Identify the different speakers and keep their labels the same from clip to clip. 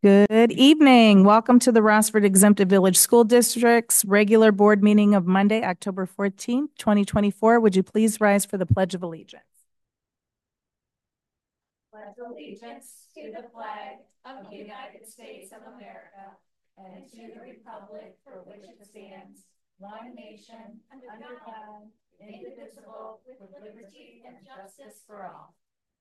Speaker 1: Good evening. Welcome to the Rossford Exempted Village School District's regular board meeting of Monday, October 14th, 2024. Would you please rise for the Pledge of Allegiance?
Speaker 2: Pledge allegiance to the flag of the United States of America and to the republic for which it stands, one nation, under God, indivisible, with liberty and justice for all.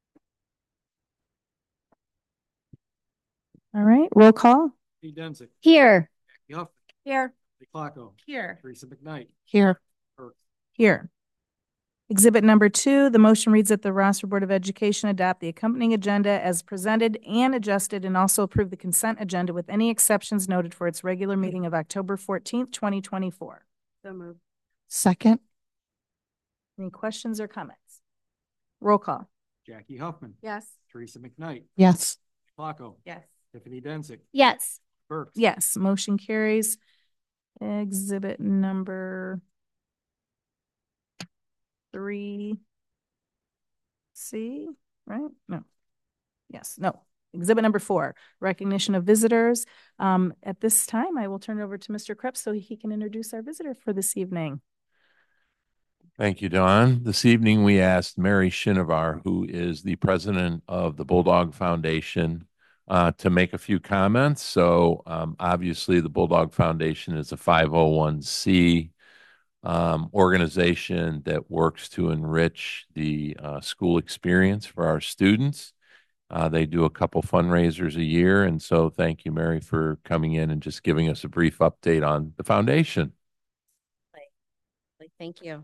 Speaker 1: All right, roll call.
Speaker 3: Pete Denzik.
Speaker 4: Here.
Speaker 3: Jackie Huffman.
Speaker 1: Here.
Speaker 3: Lee Klockow.
Speaker 1: Here.
Speaker 3: Teresa McKnight.
Speaker 1: Here.
Speaker 3: Burke.
Speaker 1: Here. Exhibit number 2, the motion reads that the Rossford Board of Education adopt the accompanying agenda as presented and adjusted, and also approve the consent agenda with any exceptions noted for its regular meeting of October 14th, 2024.
Speaker 4: So moved.
Speaker 1: Second. Any questions or comments? Roll call.
Speaker 3: Jackie Huffman.
Speaker 4: Yes.
Speaker 3: Teresa McKnight.
Speaker 1: Yes.
Speaker 3: Klockow.
Speaker 4: Yes.
Speaker 3: Tiffany Denzik.
Speaker 4: Yes.
Speaker 3: Burke.
Speaker 1: Yes, motion carries. Exhibit number 3C, right? No. Yes, no. Exhibit number 4, recognition of visitors. At this time, I will turn it over to Mr. Krebs so he can introduce our visitor for this evening.
Speaker 5: Thank you, Dawn. This evening, we asked Mary Shinovar, who is the president of the Bulldog Foundation, to make a few comments. So obviously, the Bulldog Foundation is a 501c organization that works to enrich the school experience for our students. They do a couple fundraisers a year. And so thank you, Mary, for coming in and just giving us a brief update on the foundation.
Speaker 4: Thank you.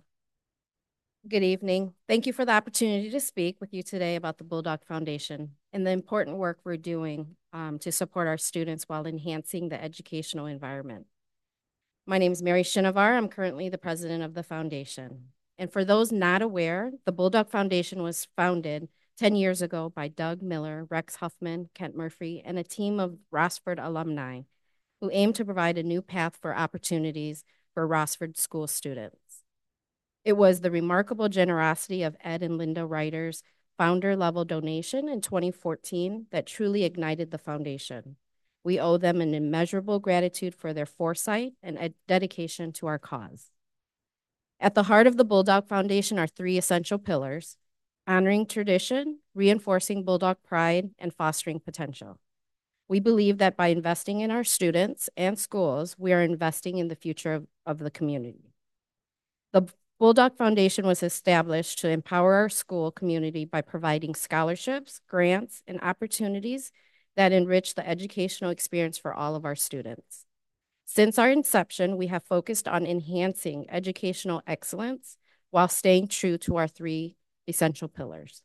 Speaker 4: Good evening. Thank you for the opportunity to speak with you today about the Bulldog Foundation and the important work we're doing to support our students while enhancing the educational environment. My name is Mary Shinovar. I'm currently the president of the foundation. And for those not aware, the Bulldog Foundation was founded 10 years ago by Doug Miller, Rex Huffman, Kent Murphy, and a team of Rossford alumni who aim to provide a new path for opportunities for Rossford school students. It was the remarkable generosity of Ed and Linda Ryder's founder-level donation in 2014 that truly ignited the foundation. We owe them an immeasurable gratitude for their foresight and dedication to our cause. At the heart of the Bulldog Foundation are 3 essential pillars: honoring tradition, reinforcing Bulldog pride, and fostering potential. We believe that by investing in our students and schools, we are investing in the future of the community. The Bulldog Foundation was established to empower our school community by providing scholarships, grants, and opportunities that enrich the educational experience for all of our students. Since our inception, we have focused on enhancing educational excellence while staying true to our 3 essential pillars.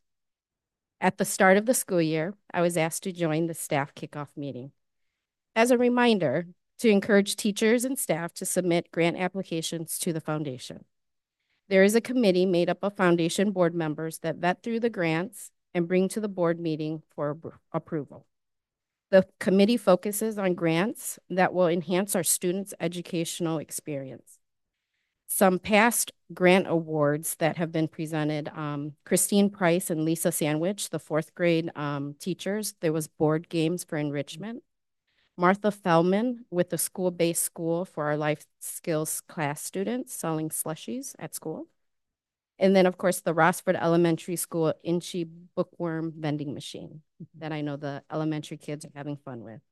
Speaker 4: At the start of the school year, I was asked to join the staff kickoff meeting. As a reminder, to encourage teachers and staff to submit grant applications to the foundation. There is a committee made up of foundation board members that vet through the grants and bring to the board meeting for approval. The committee focuses on grants that will enhance our students' educational experience. Some past grant awards that have been presented, Christine Price and Lisa Sandwich, the 4th grade teachers, there was board games for enrichment. Martha Fellman with the school-based school for our life skills class students selling slushies at school. And then, of course, the Rossford Elementary School Inchy Bookworm vending machine that I know the elementary kids are having fun with.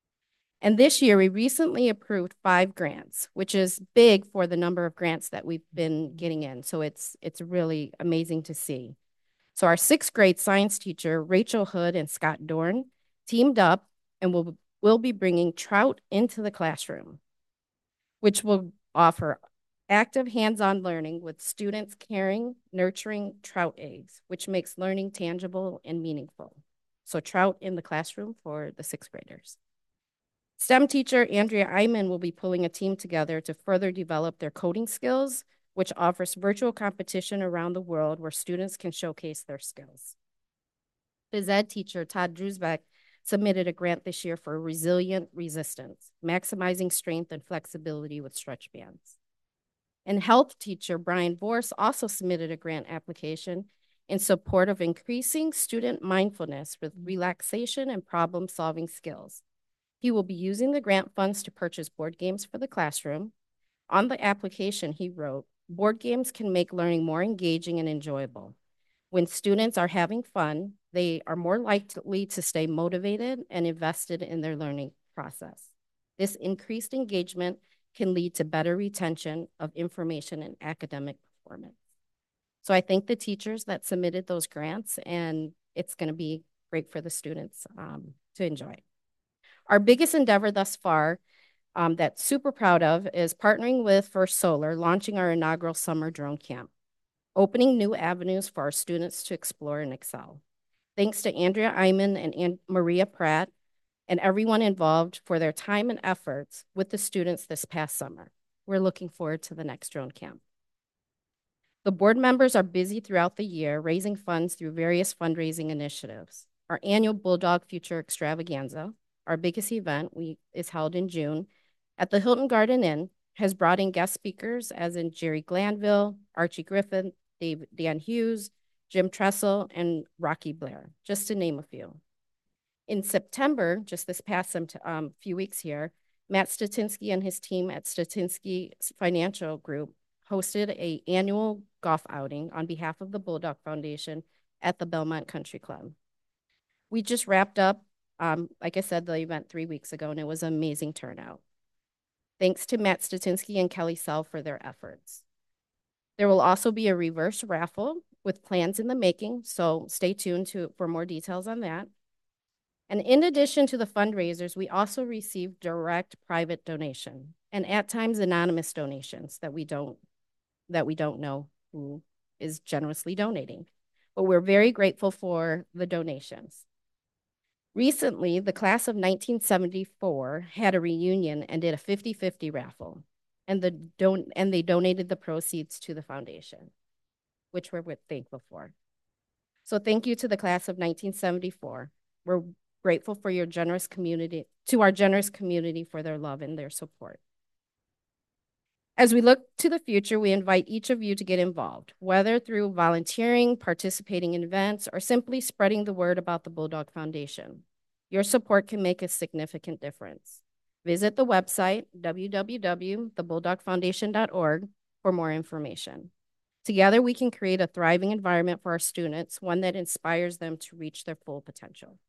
Speaker 4: And this year, we recently approved 5 grants, which is big for the number of grants that we've been getting in. So it's really amazing to see. So our 6th grade science teacher, Rachel Hood and Scott Dorn, teamed up and will be bringing trout into the classroom, which will offer active hands-on learning with students caring, nurturing trout eggs, which makes learning tangible and meaningful. So trout in the classroom for the 6th graders. STEM teacher Andrea Iman will be pulling a team together to further develop their coding skills, which offers virtual competition around the world where students can showcase their skills. Phys ed teacher Todd Drusbeck submitted a grant this year for resilient resistance, maximizing strength and flexibility with stretch bands. And health teacher Brian Vorse also submitted a grant application in support of increasing student mindfulness with relaxation and problem-solving skills. He will be using the grant funds to purchase board games for the classroom. On the application, he wrote, "Board games can make learning more engaging and enjoyable. When students are having fun, they are more likely to stay motivated and invested in their learning process. This increased engagement can lead to better retention of information and academic performance." So I thank the teachers that submitted those grants, and it's going to be great for the students to enjoy. Our biggest endeavor thus far that's super proud of is partnering with First Solar, launching our inaugural summer drone camp, opening new avenues for our students to explore and excel. Thanks to Andrea Iman and Maria Pratt and everyone involved for their time and efforts with the students this past summer. We're looking forward to the next drone camp. The board members are busy throughout the year raising funds through various fundraising initiatives. Our annual Bulldog Future Extravaganza, our biggest event, is held in June at the Hilton Garden Inn, has brought in guest speakers as in Jerry Glanville, Archie Griffin, Dan Hughes, Jim Tressel, and Rocky Blair, just to name a few. In September, just this past few weeks here, Matt Statinsky and his team at Statinsky Financial Group hosted an annual golf outing on behalf of the Bulldog Foundation at the Belmont Country Club. We just wrapped up, like I said, the event 3 weeks ago, and it was an amazing turnout. Thanks to Matt Statinsky and Kelly Sell for their efforts. There will also be a reverse raffle with plans in the making, so stay tuned for more details on that. And in addition to the fundraisers, we also receive direct private donation and at times anonymous donations that we don't know who is generously donating. But we're very grateful for the donations. Recently, the class of 1974 had a reunion and did a 50-50 raffle, and they donated the proceeds to the foundation, which we're thankful for. So thank you to the class of 1974. We're grateful for your generous community, to our generous community for their love and their support. As we look to the future, we invite each of you to get involved, whether through volunteering, participating in events, or simply spreading the word about the Bulldog Foundation. Your support can make a significant difference. Visit the website, www.thebulldogfoundation.org, for more information. Together, we can create a thriving environment for our students, one that inspires them to reach their full potential.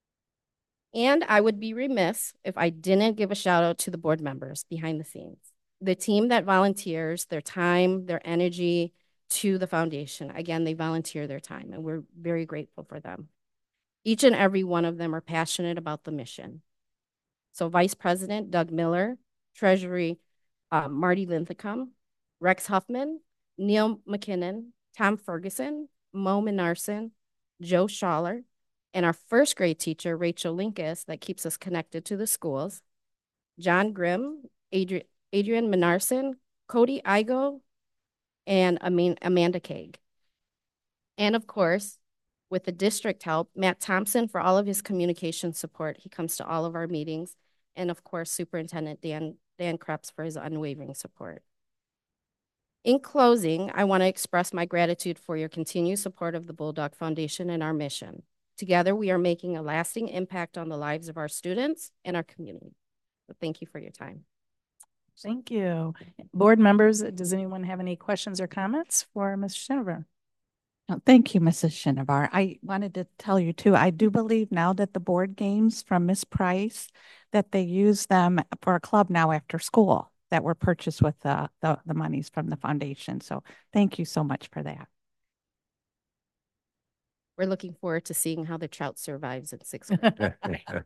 Speaker 4: And I would be remiss if I didn't give a shout out to the board members behind the scenes, the team that volunteers their time, their energy to the foundation. Again, they volunteer their time, and we're very grateful for them. Each and every one of them are passionate about the mission. So Vice President Doug Miller, Treasury Marty Linthicum, Rex Huffman, Neil McKinnon, Tom Ferguson, Mo Minarson, Joe Schaller, and our first grade teacher, Rachel Linkus, that keeps us connected to the schools, John Grimm, Adrian Minarson, Cody Igo, and Amanda Kaag. And of course, with the district help, Matt Thompson for all of his communication support. He comes to all of our meetings. And of course, Superintendent Dan Krebs for his unwavering support. In closing, I want to express my gratitude for your continued support of the Bulldog Foundation and our mission. Together, we are making a lasting impact on the lives of our students and our community. So thank you for your time.
Speaker 1: Thank you. Board members, does anyone have any questions or comments for Ms. Shinover?
Speaker 6: Oh, thank you, Mrs. Shinovar. I wanted to tell you too, I do believe now that the board games from Miss Price, that they use them for a club now after school that were purchased with the monies from the foundation. So thank you so much for that.
Speaker 4: We're looking forward to seeing how the trout survives in 6 weeks.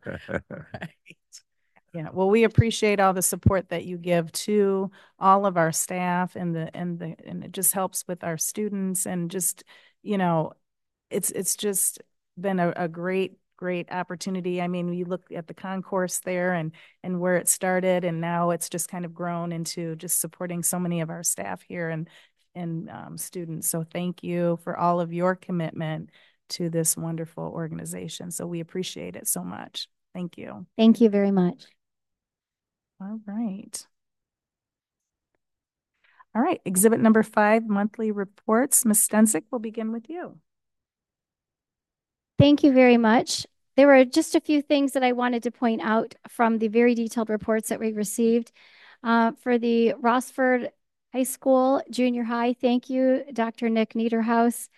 Speaker 1: Yeah, well, we appreciate all the support that you give to all of our staff and it just helps with our students and just, you know, it's just been a great opportunity. I mean, we look at the concourse there and where it started, and now it's just kind of grown into just supporting so many of our staff here and students. So thank you for all of your commitment to this wonderful organization. So we appreciate it so much. Thank you.
Speaker 2: Thank you very much.
Speaker 1: All right. All right, exhibit number 5, monthly reports. Ms. Stensick, we'll begin with you.
Speaker 2: Thank you very much.
Speaker 7: There were just a few things that I wanted to point out from the very detailed reports that we received. For the Rossford High School, junior high, thank you, Dr. Nick Niederhaus.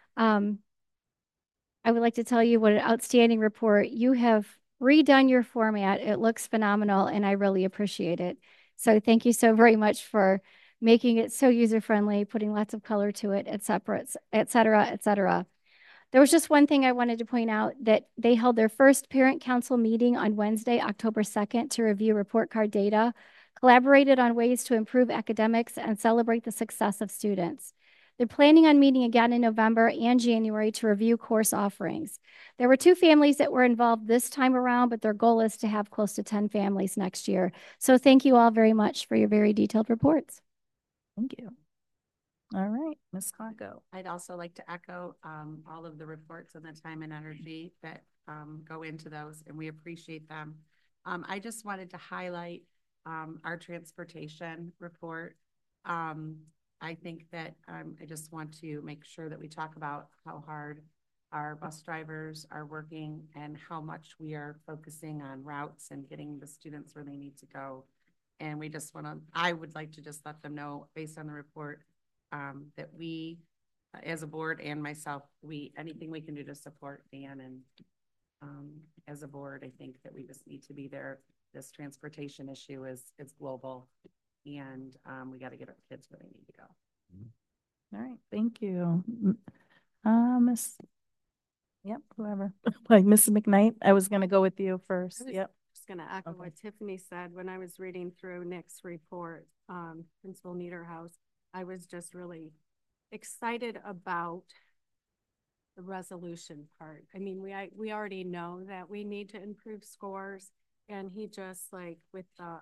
Speaker 7: I would like to tell you what an outstanding report. You have redone your format. It looks phenomenal, and I really appreciate it. So thank you so very much for making it so user-friendly, putting lots of color to it, et cetera, et cetera, et cetera. There was just one thing I wanted to point out, that they held their first parent council meeting on Wednesday, October 2nd, to review report card data, collaborated on ways to improve academics, and celebrate the success of students. They're planning on meeting again in November and January to review course offerings. There were 2 families that were involved this time around, but their goal is to have close to 10 families next year. So thank you all very much for your very detailed reports.
Speaker 1: Thank you. All right, Ms. Conco.
Speaker 8: I'd also like to echo all of the reports and the time and energy that go into those, and we appreciate them. I just wanted to highlight our transportation report. I think that I just want to make sure that we talk about how hard our bus drivers are working and how much we are focusing on routes and getting the students where they need to go. And we just want to, I would like to just let them know, based on the report, that we, as a board and myself, anything we can do to support Dan, and as a board, I think that we just need to be there. This transportation issue is global, and we got to get our kids where they need to go.
Speaker 1: All right, thank you. Miss, yep, whoever, like Mrs. McKnight, I was gonna go with you first. Yep.
Speaker 9: Just going to echo
Speaker 1: Okay.
Speaker 9: what Tiffany said. When I was reading through Nick's report, Principal Niederhaus, I was just really excited about the resolution part. I mean, we already know that we need to improve scores, and he just, like, with the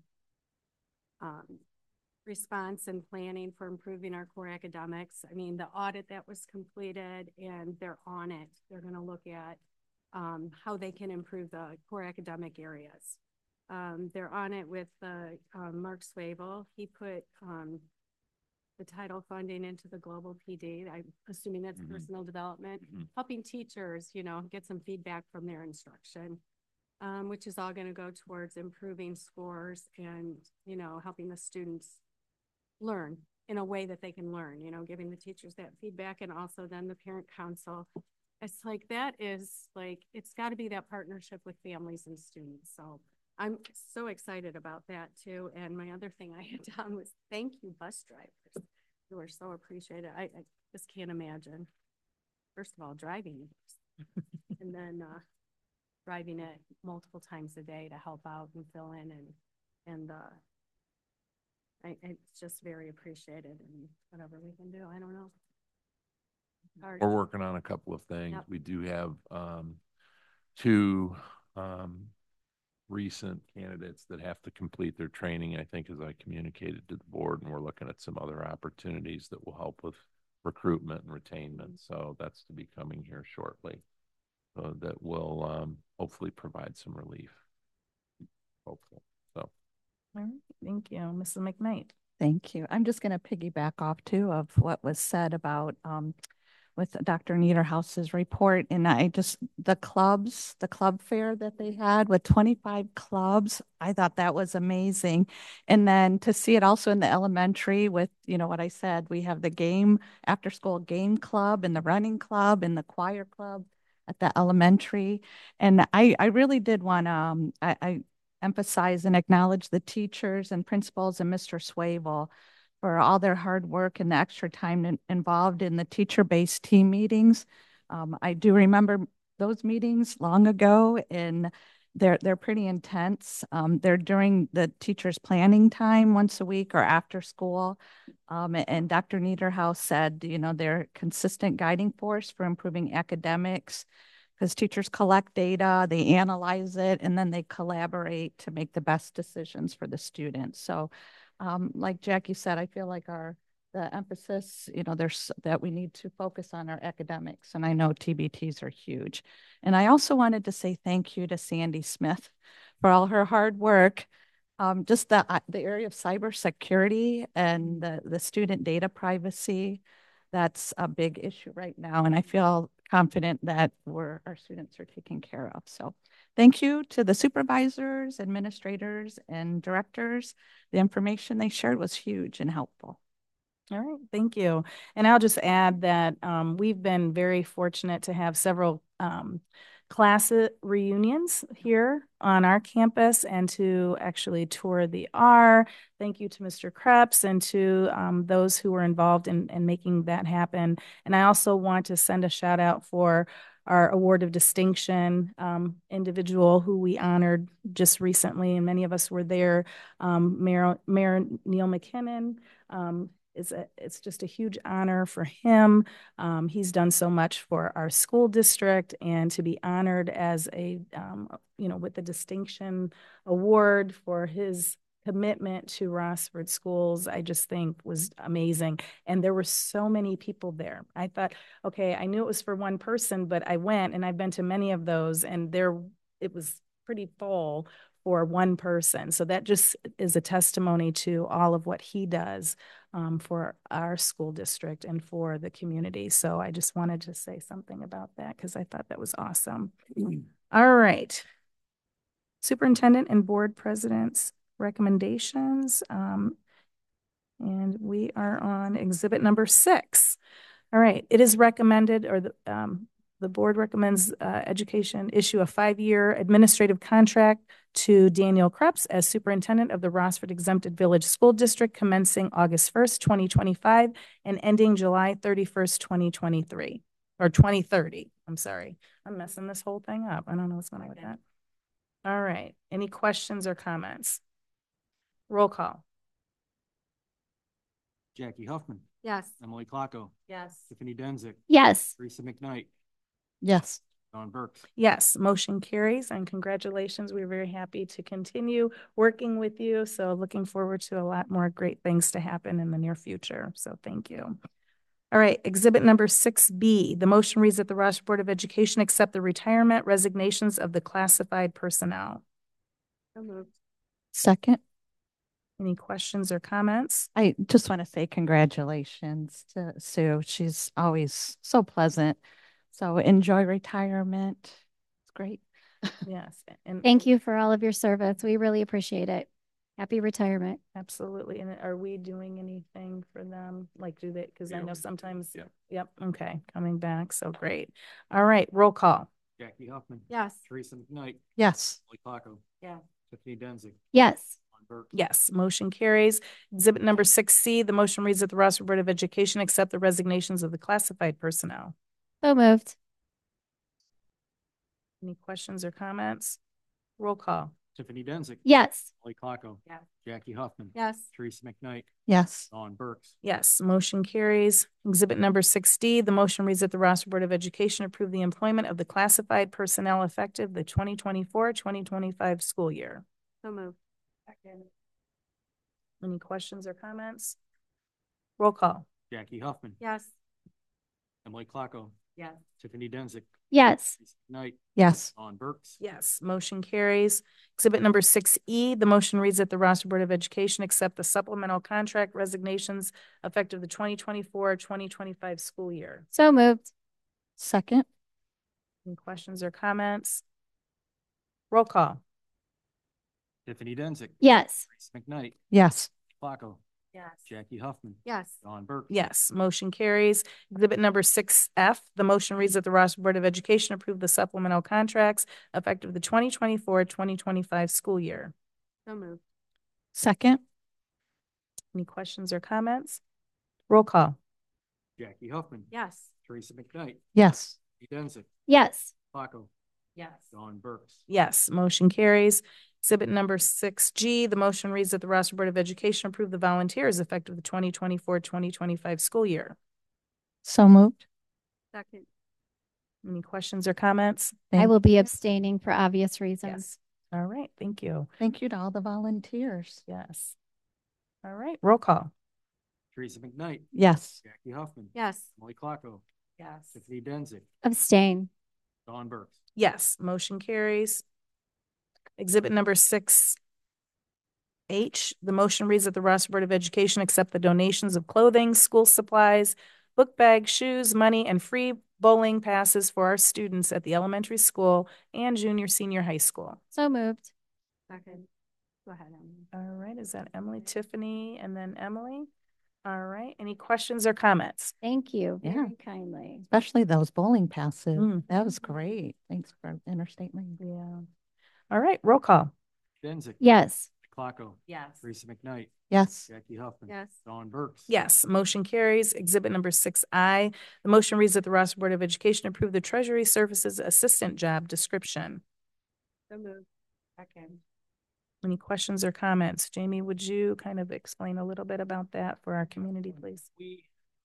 Speaker 9: response and planning for improving our core academics. I mean, the audit that was completed, and they're on it. They're going to look at how they can improve the core academic areas. They're on it with Mark Swavel. He put the title funding into the global PD. I'm assuming that's personal development, helping teachers, get some feedback from their instruction, which is all going to go towards improving scores and, helping the students learn in a way that they can learn, giving the teachers that feedback, and also then the parent council. It's like, that is like, it's got to be that partnership with families and students. So I'm so excited about that too. And my other thing I had done was thank you, bus drivers. You are so appreciated. I just can't imagine, first of all, driving it and then driving it multiple times a day to help out and fill in, and it's just very appreciated, and whatever we can do, I don't know.
Speaker 5: We're working on a couple of things.
Speaker 9: Yep.
Speaker 5: We do have 2 recent candidates that have to complete their training, I think, as I communicated to the board, and we're looking at some other opportunities that will help with recruitment and retainment. So that's to be coming here shortly. So that will hopefully provide some relief. Hopeful. So.
Speaker 1: All right, thank you, Mrs. McKnight.
Speaker 6: Thank you. I'm just going to piggyback off too of what was said about with Dr. Niederhaus's report. And the club fair that they had with 25 clubs, I thought that was amazing. And then to see it also in the elementary with, what I said, we have the after school game club and the running club and the choir club at the elementary. And I really did want to, I emphasize and acknowledge the teachers and principals and Mr. Swavel for all their hard work and the extra time involved in the teacher-based team meetings. I do remember those meetings long ago, and they're pretty intense. They're during the teachers' planning time once a week or after school. And Dr. Niederhaus said, they're a consistent guiding force for improving academics, because teachers collect data, they analyze it, and then they collaborate to make the best decisions for the students. So like Jackie said, I feel like the emphasis, there's that we need to focus on our academics, and I know TBTs are huge. And I also wanted to say thank you to Sandy Smith for all her hard work. Just the area of cybersecurity and the student data privacy, that's a big issue right now. And I feel confident that our students are taken care of. So thank you to the supervisors, administrators, and directors. The information they shared was huge and helpful.
Speaker 1: All right, thank you. And I'll just add that we've been very fortunate to have several class reunions here on our campus and to actually tour the R. Thank you to Mr. Krebs and to those who were involved in making that happen. And I also want to send a shout out for our award of distinction individual who we honored just recently, and many of us were there, Mayor Neil McKinnon. It's just a huge honor for him. He's done so much for our school district, and to be honored as with the distinction award for his commitment to Rossford schools, I just think was amazing. And there were so many people there. I thought, okay, I knew it was for one person, but I went, and I've been to many of those, and it was pretty full for one person. So that just is a testimony to all of what he does for our school district and for the community. So I just wanted to say something about that because I thought that was awesome. All right. Superintendent and board presidents recommendations. And we are on exhibit number 6. All right. It is recommended, or the board recommends education issue a 5-year administrative contract to Daniel Krebs as superintendent of the Rossford Exempted Village School District, commencing August 1st, 2025 and ending July 31st, 2023 or 2030. I'm sorry. I'm messing this whole thing up. I don't know what's going on with that. All right. Any questions or comments? Roll call.
Speaker 3: Jackie Huffman,
Speaker 9: Yes.
Speaker 3: Emily Klockow,
Speaker 8: Yes.
Speaker 3: Tiffany Denzick,
Speaker 7: Yes.
Speaker 3: Teresa McKnight,
Speaker 6: Yes.
Speaker 3: Dawn Burks.
Speaker 1: Yes, motion carries, and congratulations. We're very happy to continue working with you. So looking forward to a lot more great things to happen in the near future. So thank you. All right, exhibit number 6B. The motion reads that the Rossford Board of Education accept the retirement resignations of the classified personnel.
Speaker 9: So moved.
Speaker 6: Second.
Speaker 1: Any questions or comments?
Speaker 6: I just want to say congratulations to Sue. She's always so pleasant. So enjoy retirement. It's great.
Speaker 1: Yes. And
Speaker 7: Thank you for all of your service. We really appreciate it. Happy retirement.
Speaker 1: absolutely. And are we doing anything for them? Like, do they, because I
Speaker 3: Yeah.
Speaker 1: know sometimes.
Speaker 3: Yeah.
Speaker 1: Yep. Okay. Coming back. So great. All right. Roll call.
Speaker 3: Jackie Huffman,
Speaker 9: Yes.
Speaker 3: Teresa McKnight,
Speaker 6: Yes.
Speaker 3: Emily Klockow,
Speaker 8: Yeah.
Speaker 3: Tiffany Denzick,
Speaker 7: Yes.
Speaker 3: Dawn Burks.
Speaker 1: Yes, motion carries. Exhibit number 6C, the motion reads that the Rossford Board of Education accept the resignations of the classified personnel.
Speaker 7: So moved.
Speaker 1: Any questions or comments? Roll call.
Speaker 3: Tiffany Denzick,
Speaker 7: Yes.
Speaker 3: Emily Klockow,
Speaker 8: Yes.
Speaker 3: Jackie Huffman,
Speaker 9: Yes.
Speaker 3: Teresa McKnight,
Speaker 6: Yes.
Speaker 3: Dawn Burks.
Speaker 1: Yes, motion carries. Exhibit number 6D, the motion reads that the Rossford Board of Education approve the employment of the classified personnel effective the 2024-2025 school year.
Speaker 9: So moved.
Speaker 1: Any questions or comments? Roll call.
Speaker 3: Jackie Huffman,
Speaker 9: Yes.
Speaker 3: Emily Klockow,
Speaker 8: Yes.
Speaker 3: Tiffany Denzick,
Speaker 7: Yes.
Speaker 3: Teresa McKnight,
Speaker 6: Yes.
Speaker 3: Dawn Burks.
Speaker 1: Yes, motion carries. Exhibit number 6E, the motion reads that the Rossford Board of Education accept the supplemental contract resignations effective the 2024-2025 school year.
Speaker 7: So moved.
Speaker 6: Second.
Speaker 1: Any questions or comments? Roll call.
Speaker 3: Tiffany Denzick,
Speaker 7: Yes.
Speaker 3: Teresa McKnight,
Speaker 6: Yes.
Speaker 3: Klockow,
Speaker 8: Yes.
Speaker 3: Jackie Huffman,
Speaker 9: Yes.
Speaker 3: Dawn Burks.
Speaker 1: Yes, motion carries. Exhibit number 6F, the motion reads that the Rossford Board of Education approve the supplemental contracts effective the 2024-2025 school year.
Speaker 9: So moved.
Speaker 6: Second.
Speaker 1: Any questions or comments? Roll call.
Speaker 3: Jackie Huffman,
Speaker 9: Yes.
Speaker 3: Teresa McKnight,
Speaker 6: Yes.
Speaker 3: Tiffany Denzick,
Speaker 7: Yes.
Speaker 3: Klockow,
Speaker 8: Yes.
Speaker 3: Dawn Burks.
Speaker 1: Yes, motion carries. Exhibit number 6G, the motion reads that the Rossford Board of Education approve the volunteers effective the 2024-2025 school year.
Speaker 6: So moved.
Speaker 9: Second.
Speaker 1: Any questions or comments?
Speaker 7: I will be abstaining for obvious reasons.
Speaker 1: Yes. All right, thank you.
Speaker 6: Thank you to all the volunteers.
Speaker 1: Yes. All right, roll call.
Speaker 3: Teresa McKnight,
Speaker 6: Yes.
Speaker 3: Jackie Huffman,
Speaker 9: Yes.
Speaker 3: Emily Klockow,
Speaker 8: Yes.
Speaker 3: Tiffany Denzick,
Speaker 7: Abstain.
Speaker 3: Dawn Burks.
Speaker 1: Yes, motion carries. Exhibit number 6H, the motion reads that the Rossford Board of Education accept the donations of clothing, school supplies, book bags, shoes, money, and free bowling passes for our students at the elementary school and junior, senior high school.
Speaker 7: So moved.
Speaker 9: Second. Go ahead, Emily.
Speaker 1: All right, is that Emily, Tiffany, and then Emily? All right, any questions or comments?
Speaker 7: Thank you
Speaker 6: Yeah.
Speaker 7: very kindly.
Speaker 6: Especially those bowling passes.
Speaker 1: Mm.
Speaker 6: That was great. Thanks for Interstate Lane.
Speaker 1: Yeah. All right, roll call.
Speaker 3: Denzik.
Speaker 7: Yes.
Speaker 3: Clarko.
Speaker 8: Yes.
Speaker 3: Teresa McKnight.
Speaker 6: Yes.
Speaker 3: Jackie Huffman.
Speaker 9: Yes.
Speaker 3: Dawn Burks.
Speaker 1: Yes, motion carries. Exhibit number 6I. The motion reads that the Rossville Board of Education approve the Treasury Services Assistant job description.
Speaker 9: So moved. Second.
Speaker 1: Any questions or comments? Jamie, would you kind of explain a little bit about that for our community, please?
Speaker 3: We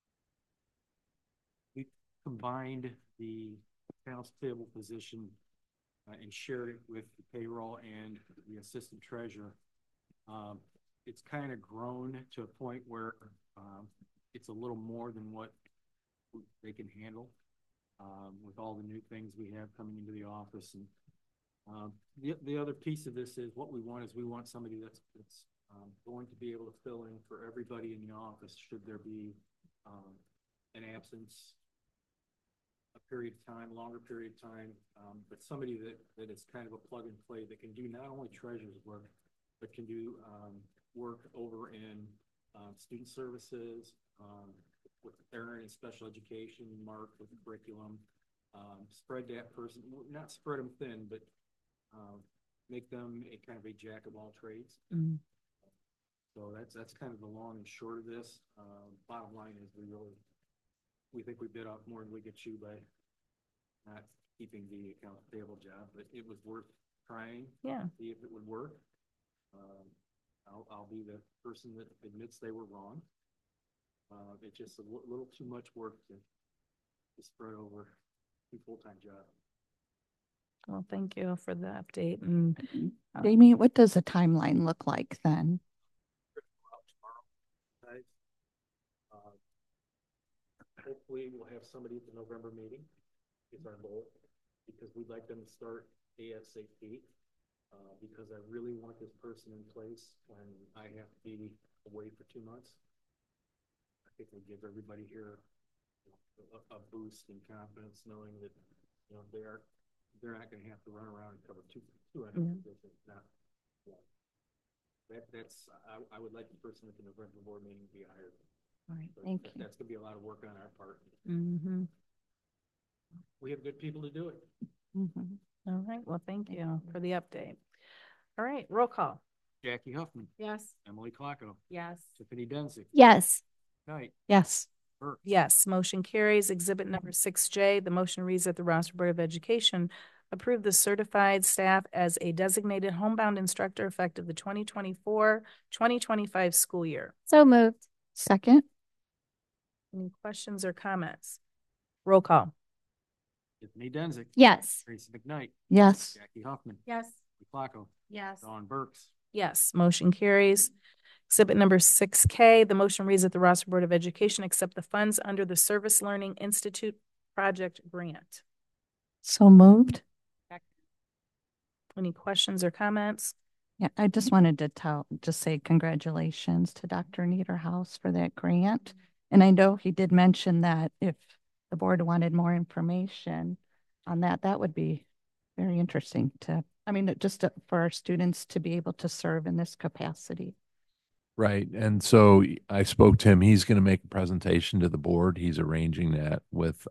Speaker 3: combined the accounts payable position and shared it with the payroll and the assistant treasurer. It's kind of grown to a point where it's a little more than what they can handle with all the new things we have coming into the office. And the other piece of this is what we want is we want somebody that's going to be able to fill in for everybody in the office should there be an absence, a period of time, longer period of time, but somebody that is kind of a plug and play that can do not only treasurer's work, but can do work over in student services, with Aaron in special education, Mark with the curriculum, spread that person, not spread them thin, but make them a kind of a jack of all trades.
Speaker 1: Mm.
Speaker 3: So that's kind of the long and short of this. Bottom line is we think we bit off more than we could chew by not keeping the accounts payable job, but it was worth trying.
Speaker 1: Yeah.
Speaker 3: See if it would work. I'll be the person that admits they were wrong. It's just a little too much work to spread over two full-time jobs.
Speaker 1: Well, thank you for the update. And
Speaker 6: Jamie, what does a timeline look like then?
Speaker 3: Hopefully we'll have somebody at the November meeting is our goal, because we'd like them to start ASAP. Because I really want this person in place when I have to be away for 2 months. I think we give everybody here a boost in confidence, knowing that they're not going to have to run around and cover two positions. Not one. I would like the person at the November board meeting to be hired.
Speaker 6: All right,
Speaker 3: But
Speaker 6: thank you.
Speaker 3: That's going to be a lot of work on our part.
Speaker 1: mm-hmm.
Speaker 3: We have good people to do it.
Speaker 6: Mhm.
Speaker 1: All right, well, thank you for the update. All right, roll call.
Speaker 3: Jackie Huffman.
Speaker 9: Yes.
Speaker 3: Emily Clarko.
Speaker 9: Yes.
Speaker 3: Tiffany Denzik.
Speaker 7: Yes.
Speaker 3: Knight.
Speaker 6: Yes.
Speaker 3: Burke.
Speaker 1: Yes, motion carries. Exhibit number 6J, the motion reads that the Rossville Board of Education approve the certified staff as a designated homebound instructor effective the 2024-2025 school year.
Speaker 7: So moved.
Speaker 6: Second.
Speaker 1: Any questions or comments? Roll call.
Speaker 3: Tiffany Denzik.
Speaker 7: Yes.
Speaker 3: Teresa McKnight.
Speaker 6: Yes.
Speaker 3: Jackie Huffman.
Speaker 9: Yes.
Speaker 3: Clarko.
Speaker 9: Yes.
Speaker 3: Dawn Burks.
Speaker 1: Yes, motion carries. Exhibit number 6K, the motion reads that the Rossville Board of Education accept the funds under the Service Learning Institute project grant.
Speaker 6: So moved.
Speaker 1: Any questions or comments?
Speaker 6: Yeah, I just wanted to just say congratulations to Dr. Niederhaus for that grant. And I know he did mention that if the board wanted more information on that, that would be very interesting for our students to be able to serve in this capacity.
Speaker 5: Right. And so I spoke to him. He's going to make a presentation to the board. He's arranging that with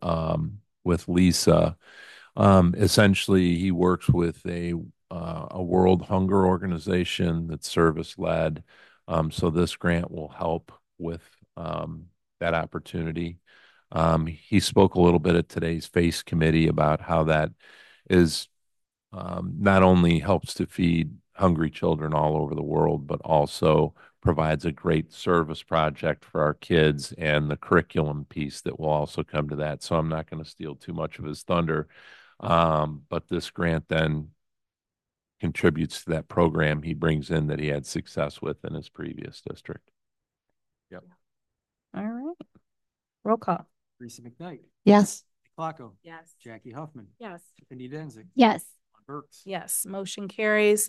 Speaker 5: Lisa. Essentially, he works with a World Hunger Organization that's service led. So this grant will help with that opportunity. He spoke a little bit at today's FACE committee about how that is not only helps to feed hungry children all over the world, but also provides a great service project for our kids and the curriculum piece that will also come to that. So I'm not going to steal too much of his thunder. But this grant then contributes to that program he brings in that he had success with in his previous district. Yep.
Speaker 1: All right. Roll call.
Speaker 3: Teresa McKnight.
Speaker 6: Yes.
Speaker 3: Clarko.
Speaker 9: Yes.
Speaker 3: Jackie Huffman.
Speaker 9: Yes.
Speaker 3: Tiffany Denzik.
Speaker 7: Yes.
Speaker 3: Dawn Burks.
Speaker 1: Yes, motion carries.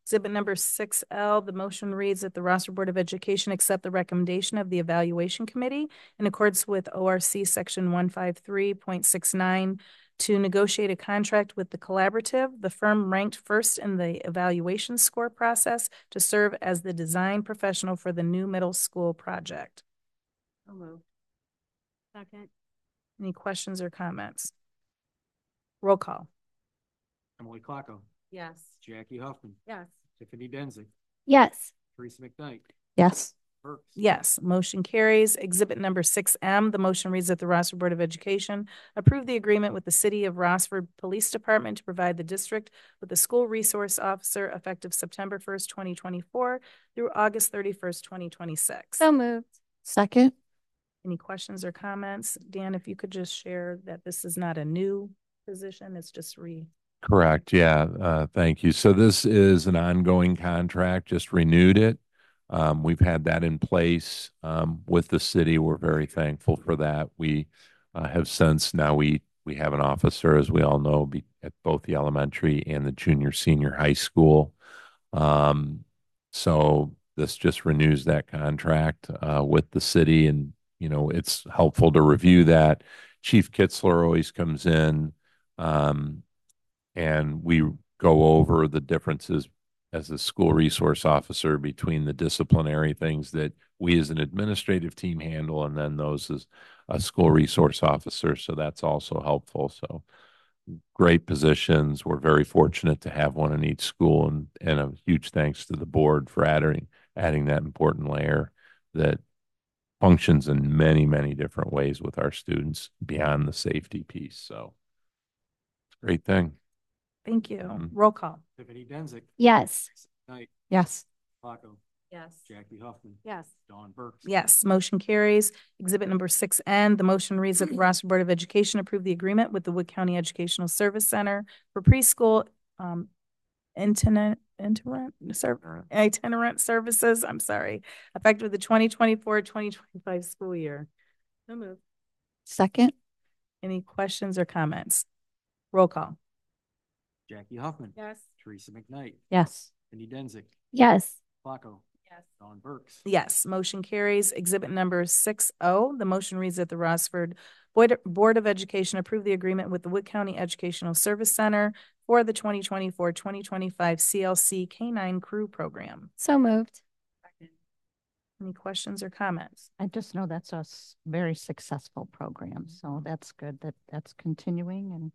Speaker 1: Exhibit number 6L, the motion reads that the Rossford Board of Education accept the recommendation of the Evaluation Committee in accordance with ORC Section 153.69 to negotiate a contract with the Collaborative, the firm ranked first in the evaluation score process, to serve as the design professional for the new middle school project.
Speaker 8: So moved.
Speaker 9: Second.
Speaker 1: Any questions or comments? Roll call.
Speaker 3: Emily Klockow,
Speaker 8: Yes.
Speaker 3: Jackie Huffman,
Speaker 8: Yes.
Speaker 3: Tiffany Denzick,
Speaker 7: Yes.
Speaker 3: Teresa McKnight,
Speaker 6: Yes.
Speaker 3: Burks.
Speaker 1: Yes, motion carries. Exhibit number 6M, the motion reads that the Rossford Board of Education approve the agreement with the City of Rossford Police Department to provide the district with a school resource officer effective September 1st, 2024 through August 31st, 2026.
Speaker 7: So moved.
Speaker 6: Second.
Speaker 1: Any questions or comments? Dan, if you could just share that this is not a new position, it's just
Speaker 5: Correct. Yeah. Thank you. So this is an ongoing contract, just renewed it. We've had that in place with the city. We're very thankful for that. We have since now we have an officer, as we all know, at both the elementary and the junior senior high school. So this just renews that contract with the city, and it's helpful to review that. Chief Kitzler always comes in. And we go over the differences as a school resource officer between the disciplinary things that we as an administrative team handle and then those as a school resource officer. So that's also helpful. So great positions. We're very fortunate to have one in each school, and a huge thanks to the board for adding that important layer that functions in many, many different ways with our students beyond the safety piece. So it's a great thing.
Speaker 1: Thank you. Roll call.
Speaker 3: Tiffany Denzick,
Speaker 7: Yes.
Speaker 3: Knight,
Speaker 6: Yes.
Speaker 3: Klockow,
Speaker 8: Yes.
Speaker 3: Jackie Huffman,
Speaker 9: Yes.
Speaker 3: Dawn Burks.
Speaker 1: Yes, motion carries. Exhibit number 6N, the motion reads that the Rossford Board of Education approve the agreement with the Wood County Educational Service Center for preschool itinerant services, effective the 2024-2025 school year.
Speaker 8: So moved.
Speaker 6: Second.
Speaker 1: Any questions or comments? Roll call.
Speaker 3: Jackie Huffman,
Speaker 8: Yes.
Speaker 3: Teresa McKnight,
Speaker 6: Yes.
Speaker 3: Tiffany Denzick,
Speaker 7: Yes.
Speaker 3: Klockow,
Speaker 8: Yes.
Speaker 3: Dawn Burks.
Speaker 1: Yes, motion carries. Exhibit number 6O, the motion reads that the Rossford Board of Education approve the agreement with the Wood County Educational Service Center for the 2024-2025 CLC K-9 Crew Program.
Speaker 7: So moved.
Speaker 8: Second.
Speaker 1: Any questions or comments?
Speaker 6: I just know that's a very successful program. So that's good that that's continuing. And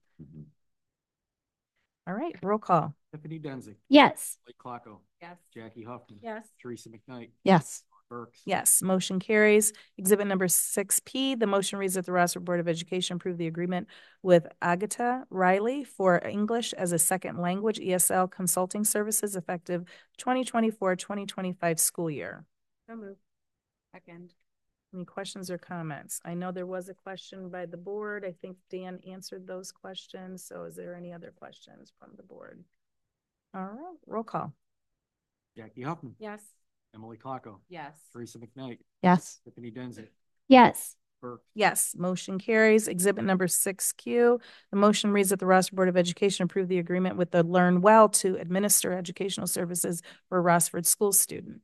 Speaker 1: All right, roll call.
Speaker 3: Tiffany Denzick,
Speaker 7: Yes.
Speaker 3: Blake Klockow,
Speaker 8: Yes.
Speaker 3: Jackie Huffman,
Speaker 8: Yes.
Speaker 3: Teresa McKnight,
Speaker 6: yes.
Speaker 3: Dawn Burks.
Speaker 1: Yes, motion carries. Exhibit number 6P, the motion reads that the Rossford Board of Education approve the agreement with Agatha Riley for English as a second language ESL consulting services effective 2024-2025 school year.
Speaker 8: So moved. Second.
Speaker 1: Any questions or comments? I know there was a question by the board. I think Dan answered those questions. So is there any other questions from the board? All right, roll call.
Speaker 3: Jackie Huffman,
Speaker 8: Yes.
Speaker 3: Emily Klockow,
Speaker 8: Yes.
Speaker 3: Teresa McKnight,
Speaker 6: Yes.
Speaker 3: Tiffany Denzick,
Speaker 7: Yes.
Speaker 3: Burks.
Speaker 1: Yes, motion carries. Exhibit number 6Q, the motion reads that the Rossford Board of Education approve the agreement with the Learn Well to administer educational services for a Rossford school student.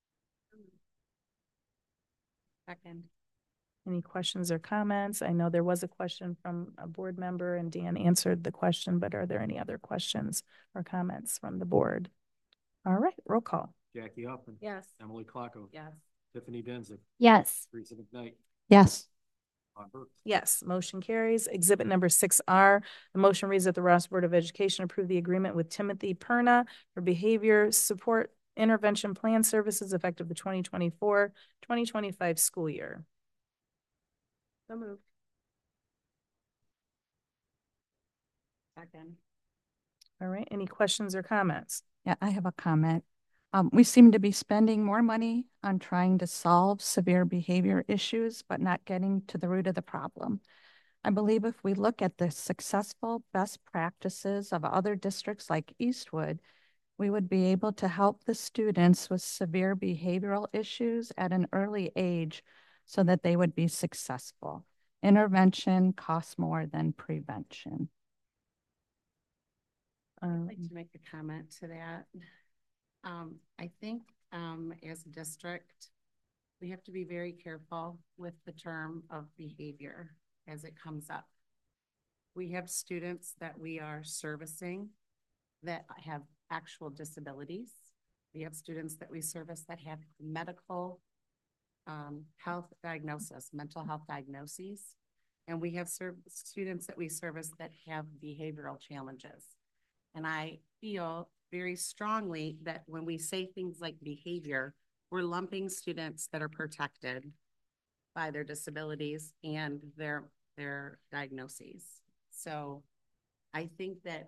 Speaker 8: Second.
Speaker 1: Any questions or comments? I know there was a question from a board member and Dan answered the question, but are there any other questions or comments from the board? All right, roll call.
Speaker 3: Jackie Huffman,
Speaker 8: Yes.
Speaker 3: Emily Klockow,
Speaker 8: Yes.
Speaker 3: Tiffany Denzick,
Speaker 7: Yes.
Speaker 3: Teresa McKnight,
Speaker 6: Yes.
Speaker 3: Dawn Burks.
Speaker 1: Yes, motion carries. Exhibit number 6R, the motion reads that the Ross Board of Education approve the agreement with Timothy Perna for behavior support intervention plan services effective the 2024-2025 school year.
Speaker 8: So moved. Second.
Speaker 1: All right, any questions or comments?
Speaker 6: Yeah, I have a comment. We seem to be spending more money on trying to solve severe behavior issues, but not getting to the root of the problem. I believe if we look at the successful best practices of other districts like Eastwood, we would be able to help the students with severe behavioral issues at an early age so that they would be successful. Intervention costs more than prevention.
Speaker 8: I'd like to make a comment to that. I think, as a district, we have to be very careful with the term of behavior as it comes up. We have students that we are servicing that have actual disabilities. We have students that we service that have medical health diagnosis, mental health diagnoses. And we have students that we service that have behavioral challenges. And I feel very strongly that when we say things like behavior, we're lumping students that are protected by their disabilities and their diagnoses. So I think that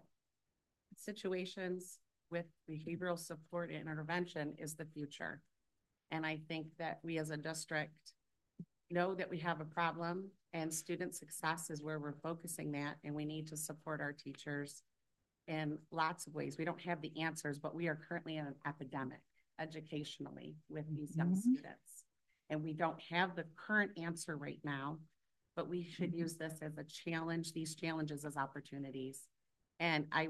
Speaker 8: situations with behavioral support and intervention is the future. And I think that we as a district know that we have a problem, and student success is where we're focusing that, and we need to support our teachers in lots of ways. We don't have the answers, but we are currently in an epidemic educationally with these young students. And we don't have the current answer right now, but we should use this as a challenge, these challenges as opportunities. And I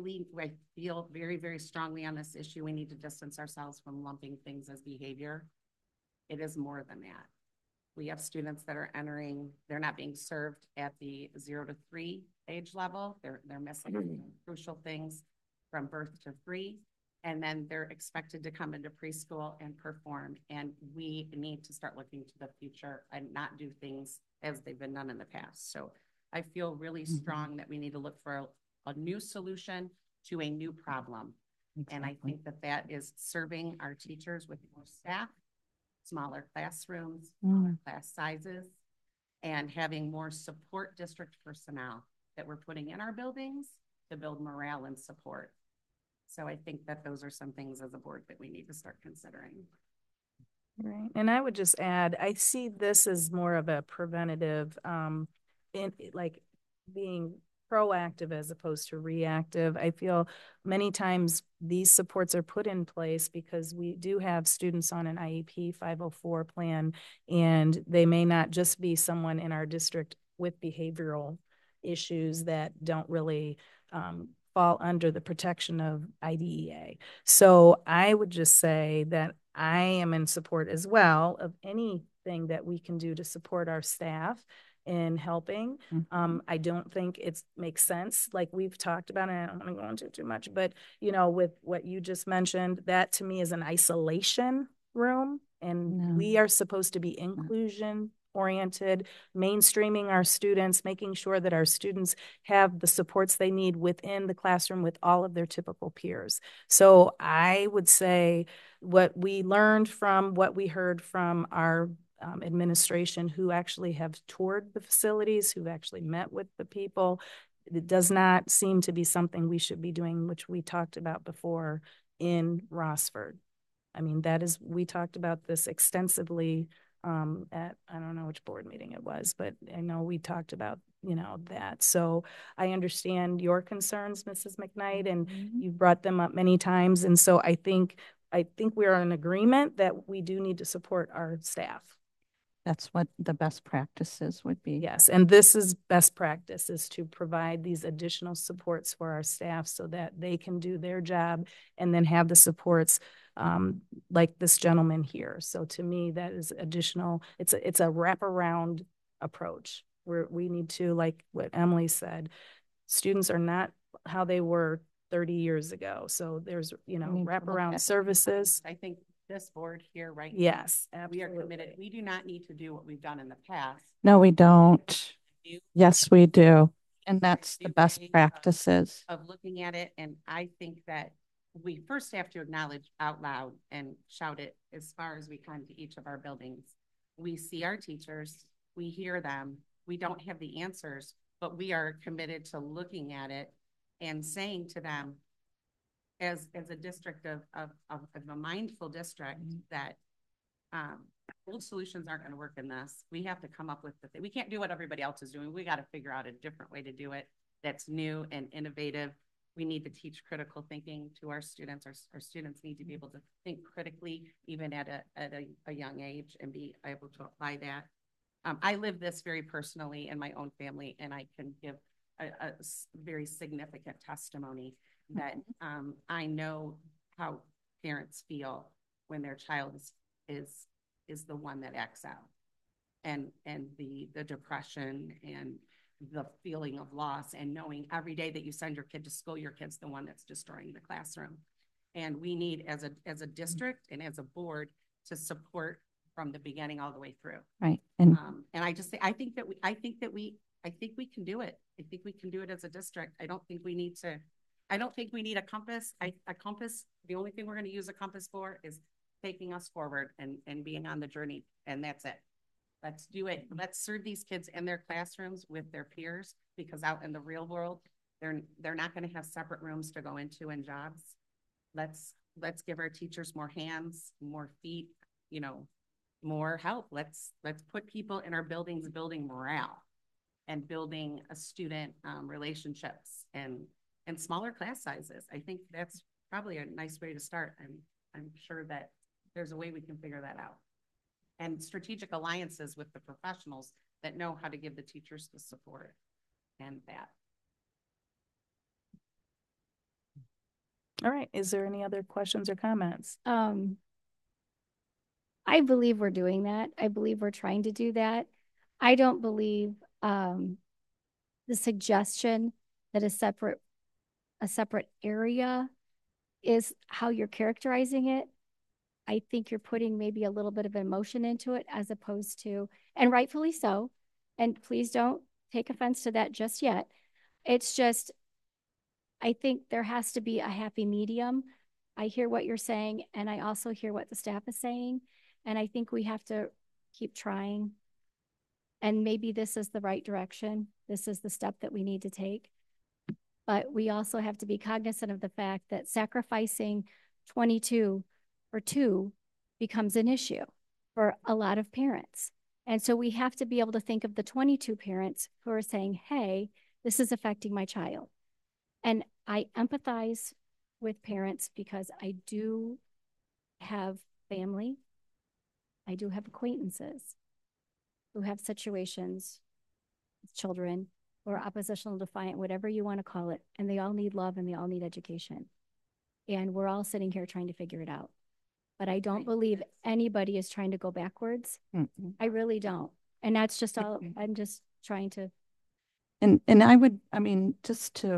Speaker 8: feel very, very strongly on this issue. We need to distance ourselves from lumping things as behavior. It is more than that. We have students that are entering, they're not being served at the 0 to 3 age level. They're missing crucial things from birth to 3. And then they're expected to come into preschool and perform. And we need to start looking to the future and not do things as they've been done in the past. So I feel really strong that we need to look for a new solution to a new problem. Exactly. And I think that that is serving our teachers with more staff, smaller classrooms, smaller class sizes, and having more support district personnel that we're putting in our buildings to build morale and support. So I think that those are some things as a board that we need to start considering.
Speaker 1: Right. And I would just add, I see this as more of a preventative, like being proactive as opposed to reactive. I feel many times these supports are put in place because we do have students on an IEP 504 plan, and they may not just be someone in our district with behavioral issues that don't really fall under the protection of IDEA. So I would just say that I am in support as well of anything that we can do to support our staff in helping. I don't think it makes sense, like we've talked about, and I don't want to go into too much, but you know, with what you just mentioned, that to me is an isolation room, and we are supposed to be inclusion oriented, mainstreaming our students, making sure that our students have the supports they need within the classroom with all of their typical peers. So I would say what we learned from what we heard from our administration who actually have toured the facilities, who've actually met with the people, it does not seem to be something we should be doing, which we talked about before in Rossford. I mean, we talked about this extensively at, I don't know which board meeting it was, but I know we talked about, that. So I understand your concerns, Mrs. McKnight, and you've brought them up many times. And so I think we are in agreement that we do need to support our staff.
Speaker 6: That's what the best practices would be.
Speaker 1: Yes, and this is best practice, is to provide these additional supports for our staff so that they can do their job and then have the supports like this gentleman here. So to me, that is additional. It's a wraparound approach where we need to, like what Emily said, students are not how they were 30 years ago. So there's, wraparound services.
Speaker 8: I think this board here right now,
Speaker 1: yes, absolutely.
Speaker 8: We are committed. We do not need to do what we've done in the past.
Speaker 6: No, we don't. Yes, we do. And that's the best practices.
Speaker 8: Of looking at it. And I think that we first have to acknowledge out loud and shout it as far as we can to each of our buildings. We see our teachers, we hear them, we don't have the answers, but we are committed to looking at it and saying to them, as a district of a mindful district, that old solutions aren't going to work in this. We have to come up with we can't do what everybody else is doing. We got to figure out a different way to do it that's new and innovative. We need to teach critical thinking to our students. Our students need to be able to think critically, even at a young age, and be able to apply that. I live this very personally in my own family, and I can give a very significant testimony that I know how parents feel when their child is the one that acts out. And the depression and the feeling of loss, and knowing every day that you send your kid to school, your kid's the one that's destroying the classroom. And we need, as a district and as a board, to support from the beginning all the way through.
Speaker 6: Right. And
Speaker 8: I just say, I think we can do it. I think we can do it as a district. I don't think we need a compass. A compass, the only thing we're going to use a compass for is taking us forward and being on the journey. And that's it. Let's do it. Let's serve these kids in their classrooms with their peers, because out in the real world, they're not going to have separate rooms to go into and jobs. Let's give our teachers more hands, more feet, more help. Let's put people in our buildings building morale and building a student relationships and smaller class sizes. I think that's probably a nice way to start. And I'm sure that there's a way we can figure that out. And strategic alliances with the professionals that know how to give the teachers the support and that.
Speaker 1: All right. Is there any other questions or comments?
Speaker 7: I believe we're doing that. I believe we're trying to do that. I don't believe the suggestion that a separate area is how you're characterizing it. I think you're putting maybe a little bit of emotion into it, as opposed to, and rightfully so, and please don't take offense to that just yet. It's just, I think there has to be a happy medium. I hear what you're saying, and I also hear what the staff is saying, and I think we have to keep trying. And maybe this is the right direction. This is the step that we need to take. But we also have to be cognizant of the fact that sacrificing 22 or 2 becomes an issue for a lot of parents. And so we have to be able to think of the 22 parents who are saying, hey, this is affecting my child. And I empathize with parents because I do have family. I do have acquaintances who have situations with children or oppositional, defiant, whatever you want to call it. And they all need love and they all need education. And we're all sitting here trying to figure it out. But I don't believe anybody is trying to go backwards.
Speaker 6: mm-mm.
Speaker 7: I really don't. And that's just all, I'm just trying to.
Speaker 6: And I mean, just to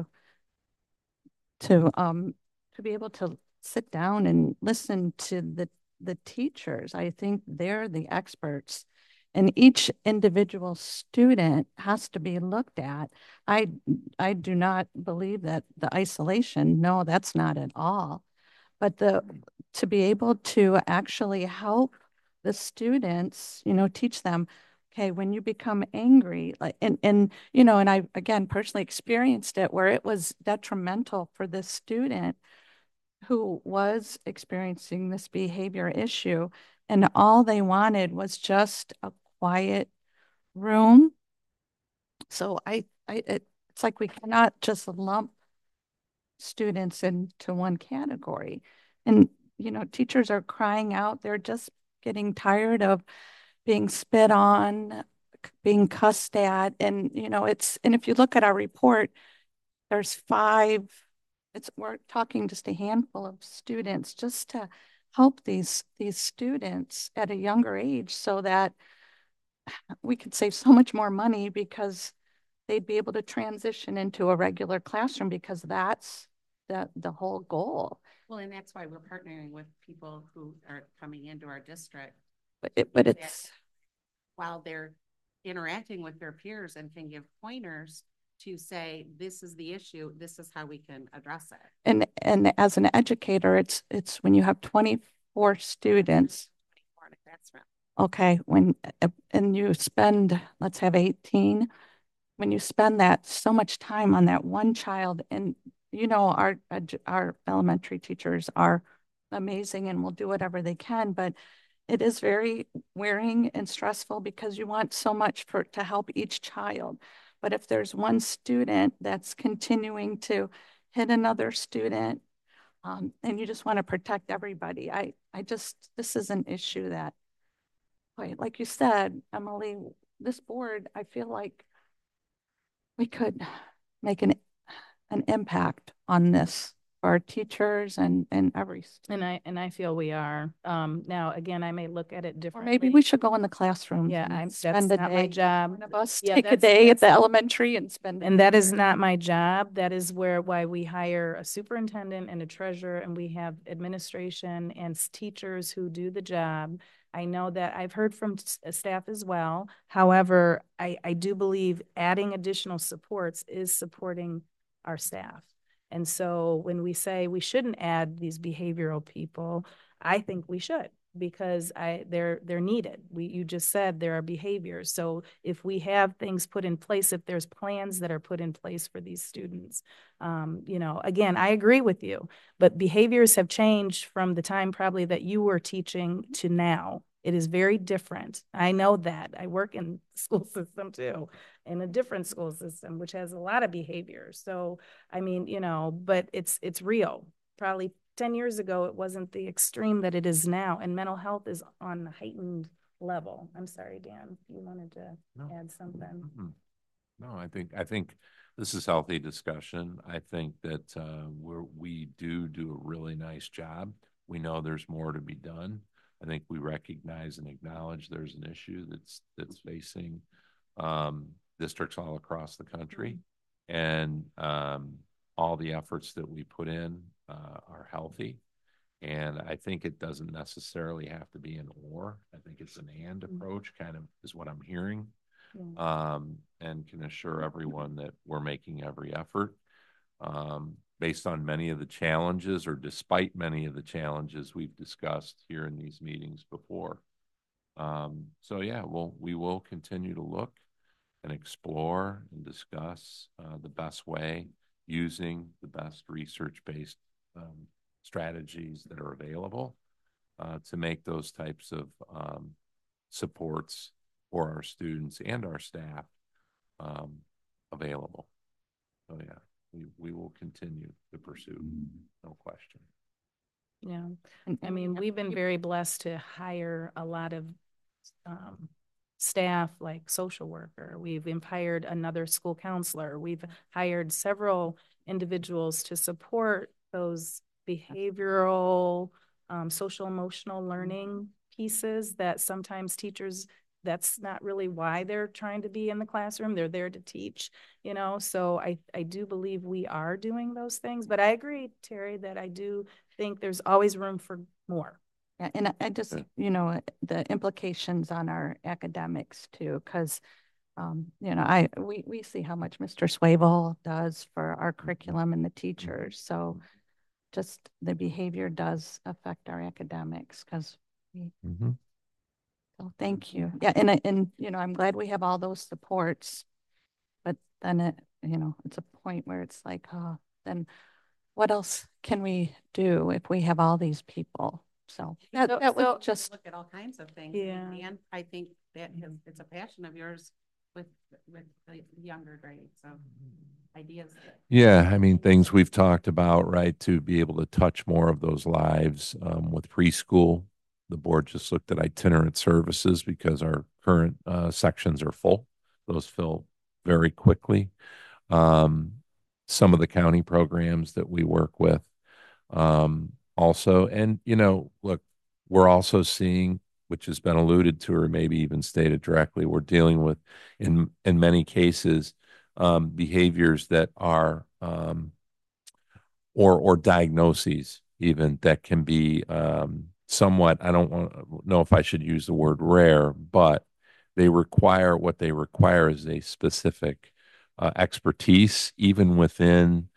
Speaker 6: be able to sit down and listen to the teachers, I think they're the experts. And each individual student has to be looked at. I do not believe that the isolation, no, that's not at all. But to be able to actually help the students, teach them, okay, when you become angry, like, and I, again, personally experienced it where it was detrimental for this student who was experiencing this behavior issue, and all they wanted was just a quiet room. So it's like we cannot just lump students into one category. And, teachers are crying out. They're just getting tired of being spit on, being cussed at. And, and if you look at our report, there's 5, we're talking just a handful of students just to help these students at a younger age so that we could save so much more money, because they'd be able to transition into a regular classroom, because that's the whole goal.
Speaker 8: Well, and that's why we're partnering with people who are coming into our district.
Speaker 6: But it's
Speaker 8: while they're interacting with their peers and can give pointers to say, this is the issue, this is how we can address it.
Speaker 6: And as an educator, it's when you have 24 students.
Speaker 8: 24 in a classroom.
Speaker 6: Okay, and you spend, let's have 18. When you spend that so much time on that one child, and our elementary teachers are amazing and will do whatever they can, but it is very wearing and stressful because you want so much to help each child. But if there's one student that's continuing to hit another student, and you just want to protect everybody, this is an issue that, like you said, Emily, this board, I feel like we could make an impact on this for our teachers and every,
Speaker 1: And I feel we are. Now, again, I may look at it
Speaker 6: or
Speaker 1: differently.
Speaker 6: maybe we should go in the classroom.
Speaker 1: Yeah,
Speaker 6: and
Speaker 1: that's
Speaker 6: spend a
Speaker 1: not my
Speaker 6: day.
Speaker 1: job.
Speaker 6: One of us
Speaker 1: Yeah,
Speaker 6: take a
Speaker 1: that's-
Speaker 6: day at the
Speaker 1: that's-
Speaker 6: elementary and spend.
Speaker 1: And that is not my job. That is why we hire a superintendent and a treasurer, and we have administration and teachers who do the job. I know that I've heard from staff as well. However, I do believe adding additional supports is supporting our staff. And so when we say we shouldn't add these behavioral people, I think we should, because they're needed. You just said there are behaviors. So if we have things put in place, if there's plans that are put in place for these students, again, I agree with you, but behaviors have changed from the time probably that you were teaching to now. It is very different. I know that. I work in the school system too, in a different school system, which has a lot of behaviors. So, I mean, but it's real. Probably 10 years ago, it wasn't the extreme that it is now, and mental health is on a heightened level. I'm sorry, Dan, if you wanted to add something.
Speaker 5: No, I think this is healthy discussion. I think that we do a really nice job. We know there's more to be done. I think we recognize and acknowledge there's an issue that's facing districts all across the country, and all the efforts that we put in are healthy. And I think it doesn't necessarily have to be an or. I think it's an and approach, kind of is what I'm hearing. And can assure everyone that we're making every effort based on many of the challenges, or despite many of the challenges we've discussed here in these meetings before. So yeah, we will continue to look and explore and discuss the best way, using the best research-based strategies that are available to make those types of supports for our students and our staff available. So yeah, we will continue to pursue, no question.
Speaker 1: Yeah, I mean, we've been very blessed to hire a lot of staff, like social worker. We've hired another school counselor. We've hired several individuals to support those behavioral, social emotional learning pieces that sometimes teachers, that's not really why they're trying to be in the classroom. They're there to teach, so I do believe we are doing those things. But I agree, Terry, that I do think there's always room for more.
Speaker 6: Yeah, and I just, the implications on our academics too, because, we see how much Mr. Swavel does for our curriculum and the teachers. So just the behavior does affect our academics, because so thank you. Yeah, and I'm glad we have all those supports, but then it's a point where it's like, then what else can we do if we have all these people? So that was just
Speaker 8: look at all kinds of things.
Speaker 1: Yeah.
Speaker 8: And I think that it's a passion of yours with the younger grades. So ideas.
Speaker 5: Yeah, I mean, things we've talked about, right, to be able to touch more of those lives with preschool. The board just looked at itinerant services because our current sections are full. Those fill very quickly. Some of the county programs that we work with also. And, look, we're also seeing, which has been alluded to or maybe even stated directly, we're dealing with, in many cases, behaviors that are, or diagnoses even, that can be somewhat, I don't know if I should use the word rare, but what they require is a specific expertise, even within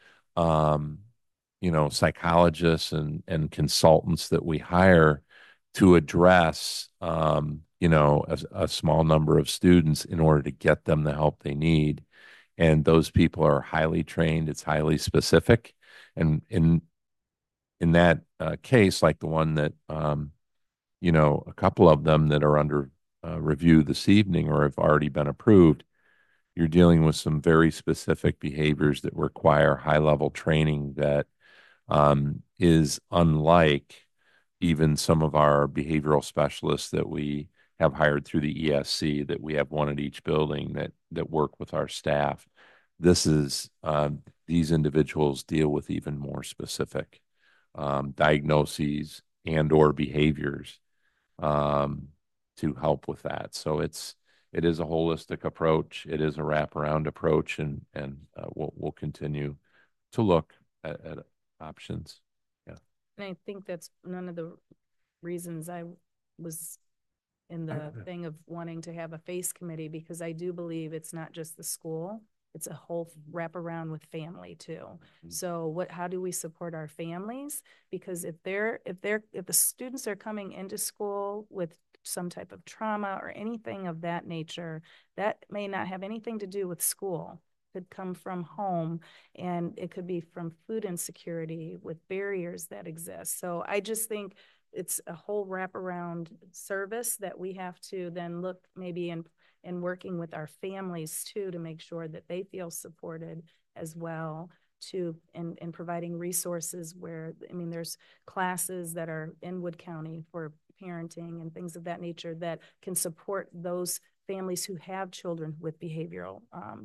Speaker 5: psychologists and consultants that we hire to address a small number of students in order to get them the help they need. And those people are highly trained. It's highly specific. And in that case, like the one that a couple of them that are under review this evening or have already been approved, you're dealing with some very specific behaviors that require high-level training that is unlike even some of our behavioral specialists that we have hired through the ESC, that we have one at each building that work with our staff. This is these individuals deal with even more specific diagnoses and or behaviors to help with that. So it is a holistic approach. It is a wraparound approach, and we'll continue to look at options. Yeah.
Speaker 1: And I think that's none of the reasons I was in the thing of wanting to have a FACE committee, because I do believe it's not just the school, it's a whole wraparound with family too. So how do we support our families? Because if the students are coming into school with some type of trauma or anything of that nature, that may not have anything to do with school. Could come from home, and it could be from food insecurity with barriers that exist. So I just think it's a whole wraparound service that we have to then look maybe in working with our families too, to make sure that they feel supported as well, to in providing resources where, I mean, there's classes that are in Wood County for parenting and things of that nature that can support those families who have children with behavioral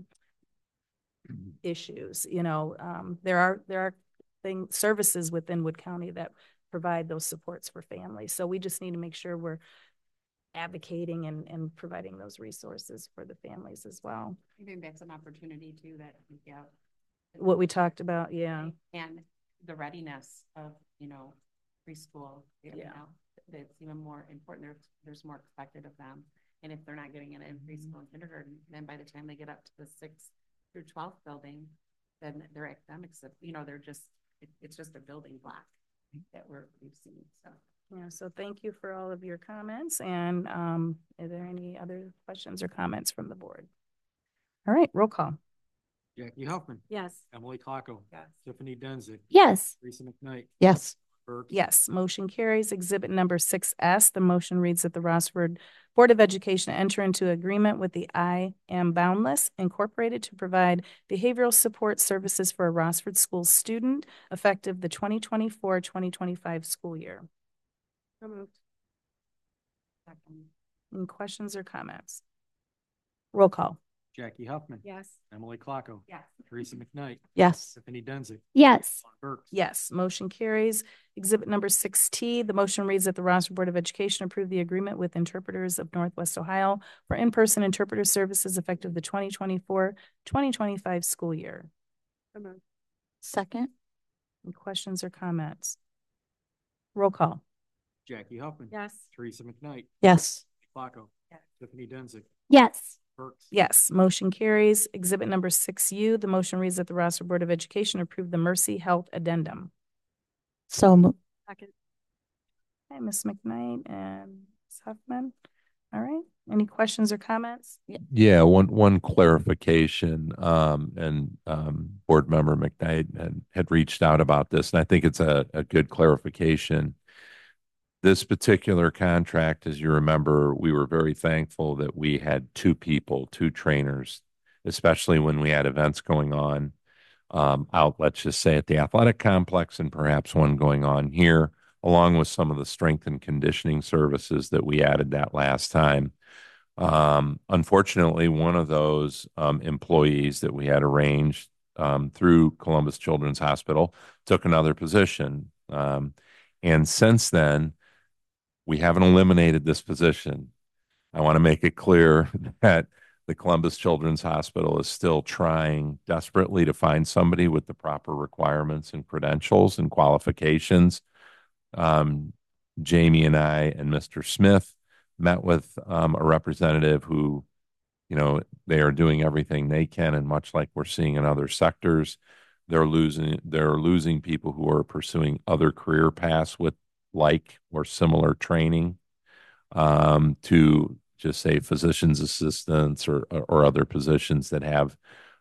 Speaker 1: issues. There are services within Wood County that provide those supports for families. So we just need to make sure we're advocating and providing those resources for the families as well.
Speaker 8: I think that's an opportunity too, that we have.
Speaker 1: What we talked about, yeah.
Speaker 8: And the readiness of, preschool, that's even more important. There's more expected of them. And if they're not getting it in preschool and kindergarten, then by the time they get up to the 6th through 12th building, then their academics, it's just a building block that we've seen. So
Speaker 1: yeah, so thank you for all of your comments. And are there any other questions or comments from the board? All right, roll call.
Speaker 3: Jackie Huffman.
Speaker 9: Yes.
Speaker 3: Emily Klocko.
Speaker 8: Yes.
Speaker 3: Tiffany Denzick.
Speaker 7: Yes.
Speaker 3: Teresa McKnight.
Speaker 6: Yes.
Speaker 3: Burks.
Speaker 1: Yes, motion carries. Exhibit number 6S, the motion reads that the Rossford Board of Education enter into agreement with the I Am Boundless Incorporated to provide behavioral support services for a Rossford school student effective the 2024-2025 school year.
Speaker 9: So moved.
Speaker 8: second.
Speaker 1: Any questions or comments? Roll call.
Speaker 3: Jackie Huffman.
Speaker 9: Yes.
Speaker 3: Emily Klocko.
Speaker 8: Yes.
Speaker 3: Teresa McKnight.
Speaker 6: Yes.
Speaker 3: Tiffany Denzick.
Speaker 7: Yes.
Speaker 3: Burks.
Speaker 1: Yes, motion carries. Exhibit number 6T, the motion reads that the Rossford Board of Education approve the agreement with Interpreters of Northwest Ohio for in-person interpreter services effective the 2024-2025 school year.
Speaker 9: So moved.
Speaker 6: Second.
Speaker 1: Any questions or comments? Roll call.
Speaker 3: Jackie Huffman.
Speaker 9: Yes.
Speaker 3: Teresa McKnight.
Speaker 6: Yes.
Speaker 3: Klocko.
Speaker 8: Yes.
Speaker 3: Tiffany Denzick.
Speaker 7: Yes.
Speaker 3: Burks.
Speaker 1: Yes, motion carries. Exhibit number 6U, the motion reads that the Rossford Board of Education approve the Mercy Health Addendum.
Speaker 6: So moved.
Speaker 9: Second.
Speaker 1: Okay, Ms. McKnight and Ms. Huffman. All right, any questions or comments?
Speaker 5: Yeah, one clarification, and Board Member McKnight had reached out about this, and I think it's a good clarification. This particular contract, as you remember, we were very thankful that we had two trainers, especially when we had events going on out, let's just say, at the athletic complex, and perhaps one going on here, along with some of the strength and conditioning services that we added that last time. Unfortunately, one of those employees that we had arranged through Columbus Children's Hospital took another position. And since then, we haven't eliminated this position. I want to make it clear that the Columbus Children's Hospital is still trying desperately to find somebody with the proper requirements and credentials and qualifications. Jamie and I and Mr. Smith met with a representative who, they are doing everything they can, and much like we're seeing in other sectors, they're losing people who are pursuing other career paths with like or similar training to just say physician's assistants or other positions that have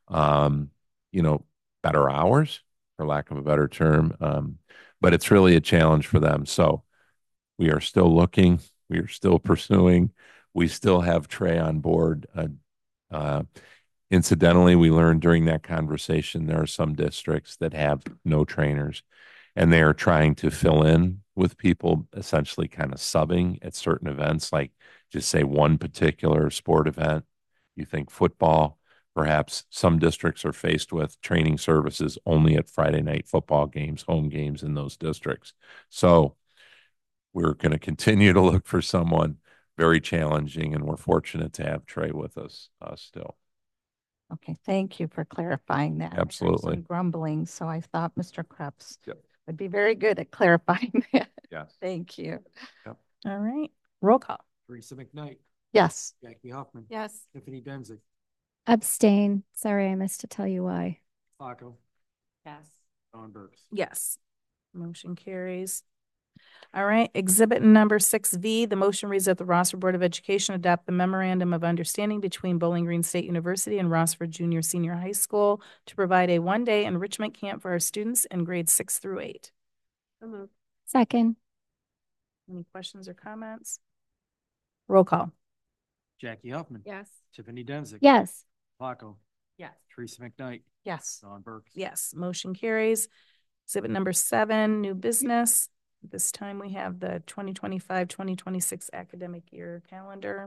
Speaker 5: better hours, for lack of a better term. But it's really a challenge for them. So we are still looking, we are still pursuing, we still have Trey on board. Incidentally, we learned during that conversation there are some districts that have no trainers, and they are trying to fill in with people, essentially kind of subbing at certain events, like just say one particular sport event. You think football, perhaps some districts are faced with training services only at Friday night football games, home games in those districts. So we're going to continue to look for someone very challenging, and we're fortunate to have Trey with us still.
Speaker 6: Okay, thank you for clarifying that. I heard
Speaker 5: Absolutely.
Speaker 6: some grumbling, so I thought Mr. Krebs
Speaker 5: Yep.
Speaker 6: would be very good at clarifying that.
Speaker 5: Yes.
Speaker 6: Thank you.
Speaker 1: All right, roll call.
Speaker 3: Teresa McKnight,
Speaker 6: Yes.
Speaker 3: Jackie Hoffman,
Speaker 9: Yes.
Speaker 3: Tiffany Denzick,
Speaker 7: Abstain. Sorry, I missed to tell you why.
Speaker 3: Flacco,
Speaker 8: Yes.
Speaker 3: Dawn Burks.
Speaker 1: Yes. Motion carries. All right, exhibit number 6V, the motion reads that the Rossford Board of Education adopt the memorandum of understanding between Bowling Green State University and Rossford Junior Senior High School to provide a one-day enrichment camp for our students in grades 6 through 8.
Speaker 9: So moved.
Speaker 7: Second.
Speaker 1: Any questions or comments? Roll call.
Speaker 3: Jackie Huffman.
Speaker 9: Yes.
Speaker 3: Tiffany Denzick.
Speaker 7: Yes.
Speaker 3: Flacco,
Speaker 8: Yes.
Speaker 3: Teresa McKnight,
Speaker 6: Yes.
Speaker 3: Dawn Burks.
Speaker 1: Yes, motion carries. Exhibit number 7, new business. This time we have the 2025-2026 academic year calendar.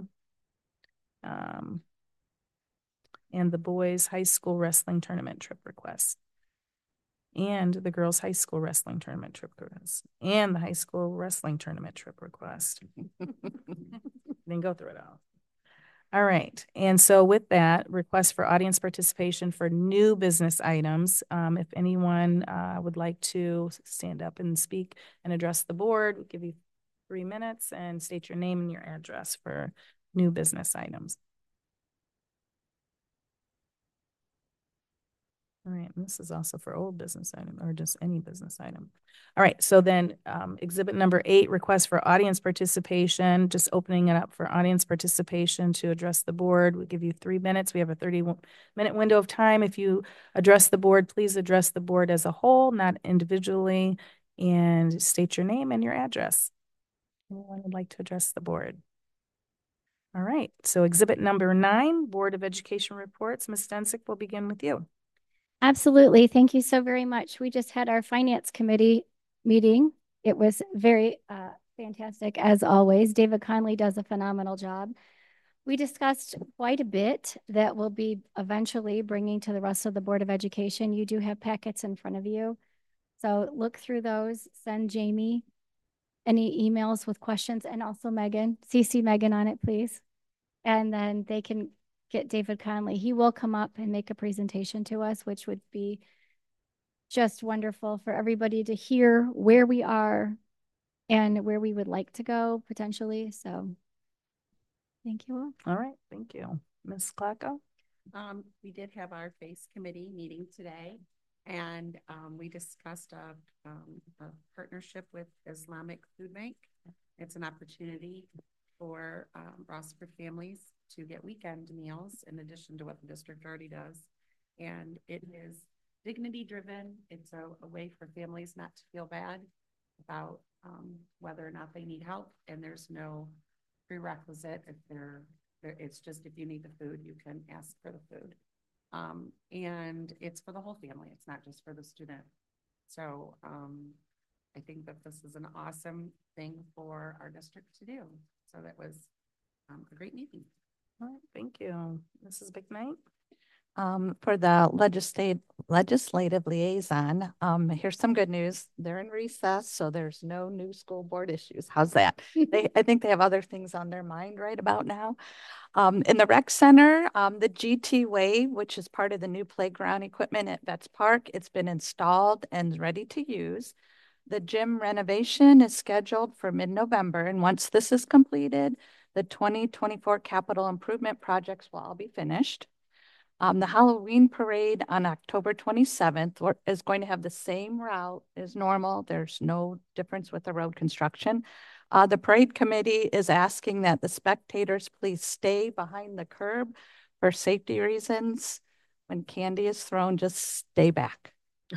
Speaker 1: And the boys' high school wrestling tournament trip request. And the girls' high school wrestling tournament trip request. And the high school wrestling tournament trip request. Then go through it all. All right, and so with that, request for audience participation for new business items. If anyone would like to stand up and speak and address the board, we'll give you 3 minutes and state your name and your address for new business items. All right, and this is also for old business item or just any business item. All right, so then exhibit number 8, request for audience participation, just opening it up for audience participation to address the board. We'll give you 3 minutes. We have a 30-minute window of time. If you address the board, please address the board as a whole, not individually, and state your name and your address. Anyone would like to address the board? All right, so exhibit number 9, Board of Education reports. Ms. Densick, we'll begin with you.
Speaker 7: Absolutely. Thank you so very much. We just had our finance committee meeting. It was very fantastic as always. David Conley does a phenomenal job. We discussed quite a bit that we'll be eventually bringing to the rest of the Board of Education. You do have packets in front of you. So look through those, send Jamie any emails with questions, and also Megan. CC Megan on it, please. And then they can get David Conley. He will come up and make a presentation to us, which would be just wonderful for everybody to hear where we are and where we would like to go potentially. So thank you all.
Speaker 1: All right, thank you. Ms. Clacko?
Speaker 8: We did have our FACE committee meeting today, and we discussed a partnership with Islamic Food Bank. It's an opportunity for Rossford families to get weekend meals in addition to what the district already does. And it is dignity driven. It's a way for families not to feel bad about whether or not they need help. And there's no prerequisite if it's just if you need the food, you can ask for the food. And it's for the whole family. It's not just for the student. So I think that this is an awesome thing for our district to do. So that was a great meeting.
Speaker 1: All right, thank you. Mrs. McKnight?
Speaker 6: For the legislative liaison, here's some good news. They're in recess, so there's no new school board issues. How's that? I think they have other things on their mind right about now. In the rec center, the GT Wave, which is part of the new playground equipment at Betts Park, it's been installed and ready to use. The gym renovation is scheduled for mid-November, and once this is completed, the 2024 capital improvement projects will all be finished. The Halloween parade on October 27th is going to have the same route as normal. There's no difference with the road construction. The parade committee is asking that the spectators please stay behind the curb for safety reasons. When candy is thrown, just stay back.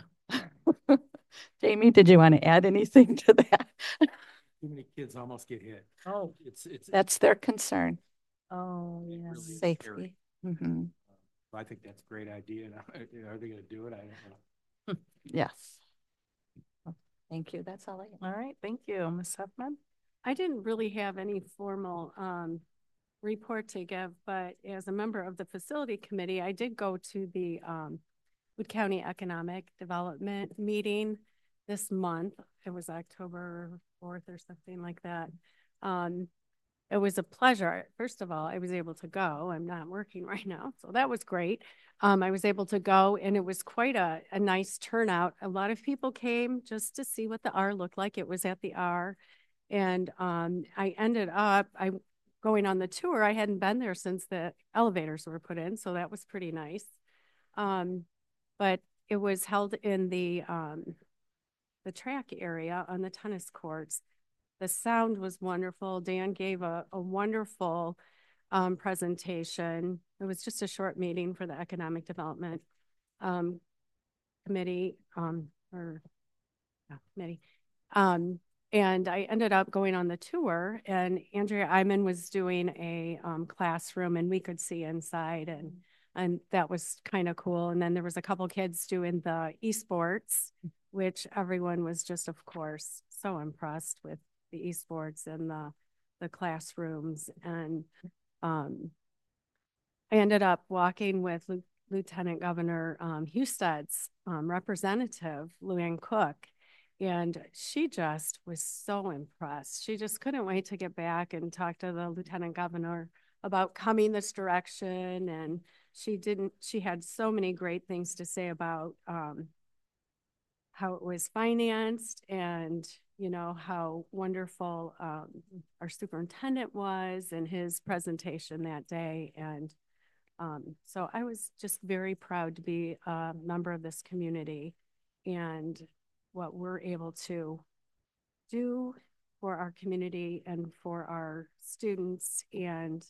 Speaker 6: Jamie, did you want to add anything to that?
Speaker 3: Too many kids almost get hit.
Speaker 1: Oh,
Speaker 6: That's their concern.
Speaker 1: oh, yeah.
Speaker 3: Really
Speaker 6: Safety.
Speaker 3: scary.
Speaker 6: Mm-hmm.
Speaker 3: I think that's a great idea. Are they going to do it? I don't know.
Speaker 6: Yes. Thank you. That's all I have.
Speaker 1: All right, thank you. Ms. Huffman?
Speaker 9: I didn't really have any formal report to give, but as a member of the facility committee, I did go to the Wood County Economic Development meeting this month. It was October 4th or something like that. It was a pleasure. First of all, I was able to go. I'm not working right now, so that was great. I was able to go, and it was quite a nice turnout. A lot of people came just to see what the R looked like. It was at the R, and I ended up going on the tour. I hadn't been there since the elevators were put in, so that was pretty nice. But it was held in the track area on the tennis courts. The sound was wonderful. Dan gave a wonderful presentation. It was just a short meeting for the Economic Development Committee, committee. And I ended up going on the tour, and Andrea Iman was doing a classroom, and we could see inside, and that was kind of cool. And then there was a couple kids doing the esports, which everyone was just, of course, so impressed with the esports and the classrooms. And I ended up walking with Lieutenant Governor Husted's representative, Luann Cook, and she just was so impressed. She just couldn't wait to get back and talk to the Lieutenant Governor about coming this direction. And she had so many great things to say about how it was financed, and how wonderful our superintendent was and his presentation that day. And so I was just very proud to be a member of this community and what we're able to do for our community and for our students. And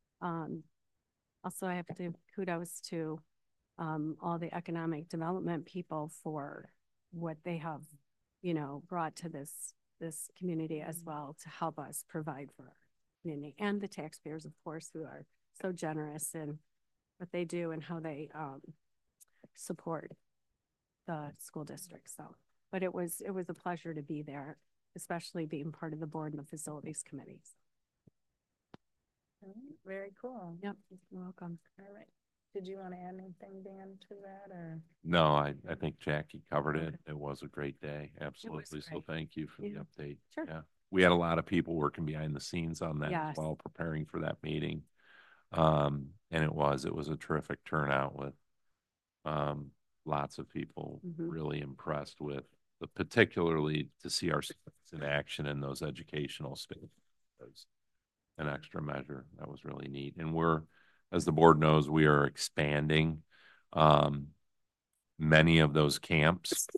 Speaker 9: also I have to give kudos to all the economic development people for what they have brought to this community as well, to help us provide for our community, and the taxpayers, of course, who are so generous in what they do and how they support the school district. So, but it was a pleasure to be there, especially being part of the board and the facilities committees.
Speaker 1: Very cool.
Speaker 9: Yep, you're welcome.
Speaker 1: All right. Did you want to add anything, Dan, to that, or?
Speaker 5: No, I think Jackie covered it. It was a great day. Absolutely. So
Speaker 9: great.
Speaker 5: thank you for the
Speaker 9: Yeah.
Speaker 5: update.
Speaker 9: Sure.
Speaker 5: Yeah. We had a lot of people working behind the scenes on that
Speaker 9: Yes.
Speaker 5: as well, preparing for that meeting. And it was a terrific turnout with lots of people really impressed with particularly to see our students in action in those educational spaces. An extra measure that was really neat. And as the board knows, we are expanding many of those camps.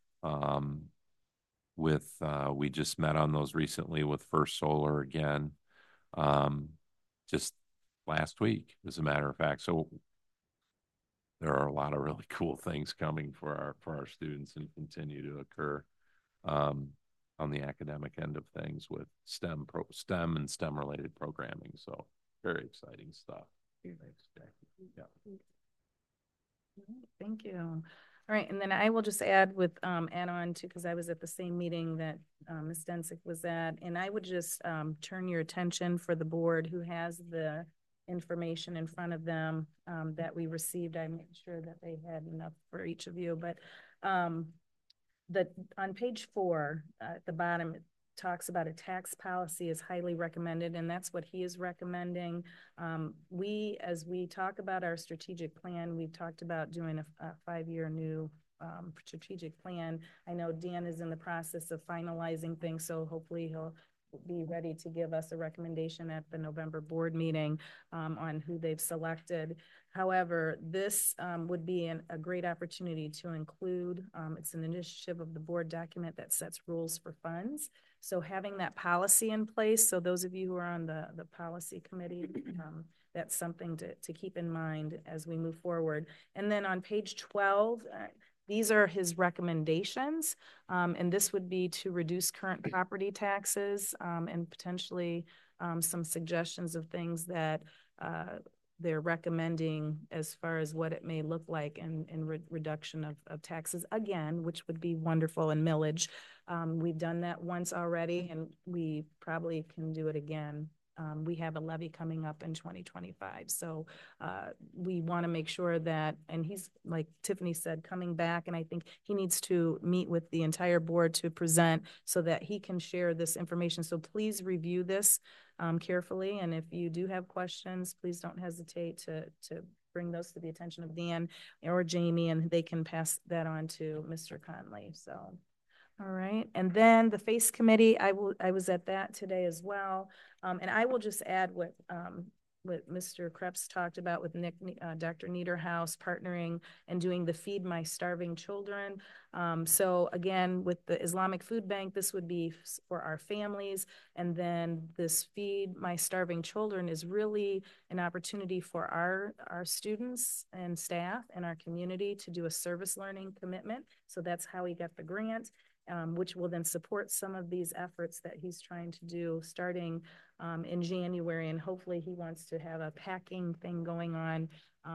Speaker 5: We just met on those recently with First Solar again, just last week, as a matter of fact. So there are a lot of really cool things coming for our students and continue to occur on the academic end of things with STEM and STEM related programming. So very exciting stuff. Thanks, Jackie. Yeah.
Speaker 1: Thank you. All right, and then I will just add on to, because I was at the same meeting that Ms. Densick was at, and I would just turn your attention for the board who has the information in front of them that we received. I made sure that they had enough for each of you, but on page 4 at the bottom, it talks about a tax policy is highly recommended, and that's what he is recommending. As we talk about our strategic plan, we've talked about doing a 5-year new strategic plan. I know Dan is in the process of finalizing things, so hopefully he'll be ready to give us a recommendation at the November board meeting on who they've selected. However, this would be a great opportunity to include, it's an initiative of the board document that sets rules for funds. So having that policy in place, so those of you who are on the policy committee, that's something to keep in mind as we move forward. And then on page 12, these are his recommendations, and this would be to reduce current property taxes and potentially some suggestions of things that they're recommending as far as what it may look like in reduction of taxes, again, which would be wonderful in millage. We've done that once already, and we probably can do it again we have a levy coming up in 2025. So we want to make sure that, and he's, like Tiffany said, coming back, and I think he needs to meet with the entire board to present so that he can share this information. So please review this carefully, and if you do have questions, please don't hesitate to bring those to the attention of Dan or Jamie, and they can pass that on to Mr. Conley. So, all right. And then the FACE committee, I was at that today as well. And I will just add what Mr. Krebs talked about with Dr. Niederhaus partnering and doing the Feed My Starving Children. So again, with the Islamic Food Bank, this would be for our families. And then this Feed My Starving Children is really an opportunity for our students and staff and our community to do a service learning commitment. So that's how we got the grant. Which will then support some of these efforts that he's trying to do starting in January. And hopefully he wants to have a packing thing going on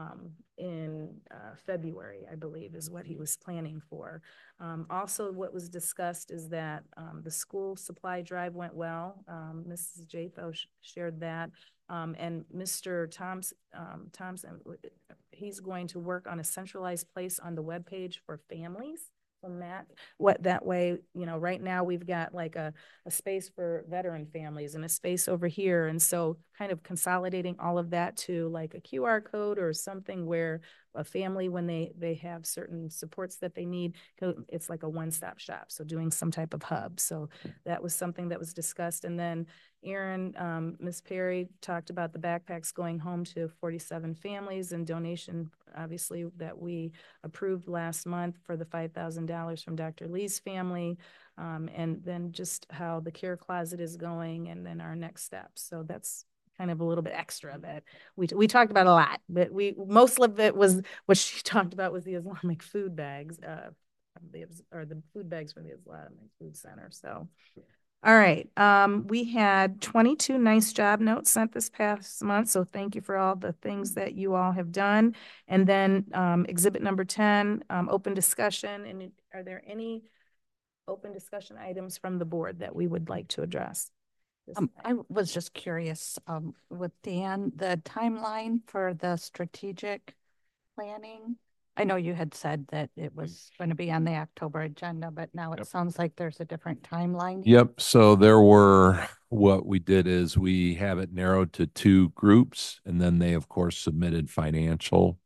Speaker 1: in February, I believe, is what he was planning for. Also, what was discussed is that the school supply drive went well. Mrs. Jatho shared that. And Mr. Thompson, he's going to work on a centralized place on the webpage for families. From that way, right now we've got like a space for veteran families and a space over here. And so kind of consolidating all of that to like a QR code or something where a family, when they have certain supports that they need, it's like a one-stop shop. So doing some type of hub. So that was something that was discussed. And then Aaron, Ms. Perry talked about the backpacks going home to 47 families and donation, obviously, that we approved last month for the $5,000 from Dr. Lee's family. And then just how the care closet is going and then our next steps. So that's kind of a little bit extra that we talked about a lot, but most of it was what she talked about was the Islamic food bags, or the food bags from the Islamic Food Center. So, all right. We had 22 nice job notes sent this past month. So thank you for all the things that you all have done. And then exhibit number 10, open discussion. And are there any open discussion items from the board that we would like to address?
Speaker 6: I was just curious, with Dan, the timeline for the strategic planning. I know you had said that it was going to be on the October agenda, but now it sounds like there's a different timeline.
Speaker 5: Yep. So what we did is we have it narrowed to 2 groups, and then they, of course, submitted financial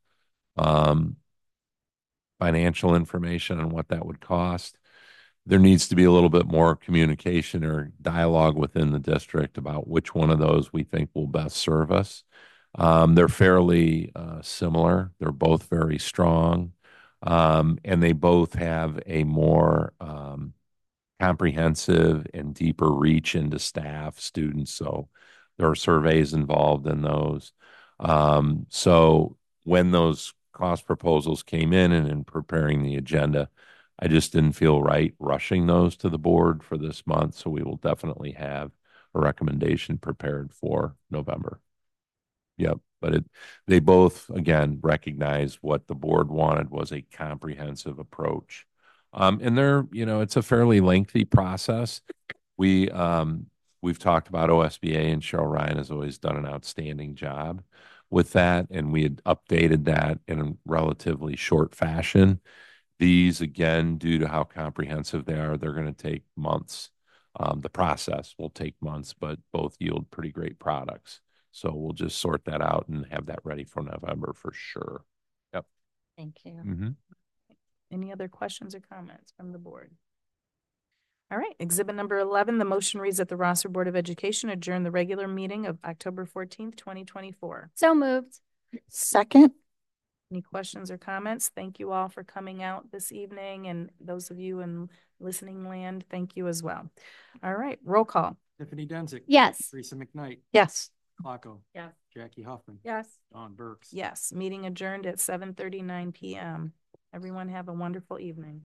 Speaker 5: information on what that would cost. There needs to be a little bit more communication or dialogue within the district about which one of those we think will best serve us. They're fairly similar. They're both very strong, and they both have a more comprehensive and deeper reach into staff, students. So there are surveys involved in those. So when those cost proposals came in and in preparing the agenda, I just didn't feel right rushing those to the board for this month. So we will definitely have a recommendation prepared for November. Yep. But they both, again, recognize what the board wanted was a comprehensive approach. And it's a fairly lengthy process. We've talked about OSBA, and Cheryl Ryan has always done an outstanding job with that. And we had updated that in a relatively short fashion. These, again, due to how comprehensive they are, they're going to take months. The process will take months, but both yield pretty great products. So we'll just sort that out and have that ready for November for sure. Yep.
Speaker 6: Thank you.
Speaker 5: Mm-hmm.
Speaker 1: Any other questions or comments from the board? All right. Exhibit number 11, the motion reads that the Rossford Board of Education adjourn the regular meeting of October 14th, 2024.
Speaker 7: So moved.
Speaker 6: Second.
Speaker 1: Any questions or comments? Thank you all for coming out this evening, and those of you in listening land, thank you as well. All right, roll call.
Speaker 3: Tiffany Denzick.
Speaker 7: Yes.
Speaker 3: Teresa McKnight.
Speaker 6: Yes.
Speaker 3: Klocko.
Speaker 8: Yes.
Speaker 3: Jackie Huffman.
Speaker 8: Yes.
Speaker 3: Dawn Burks.
Speaker 1: Yes, meeting adjourned at 7:39 p.m. Everyone have a wonderful evening.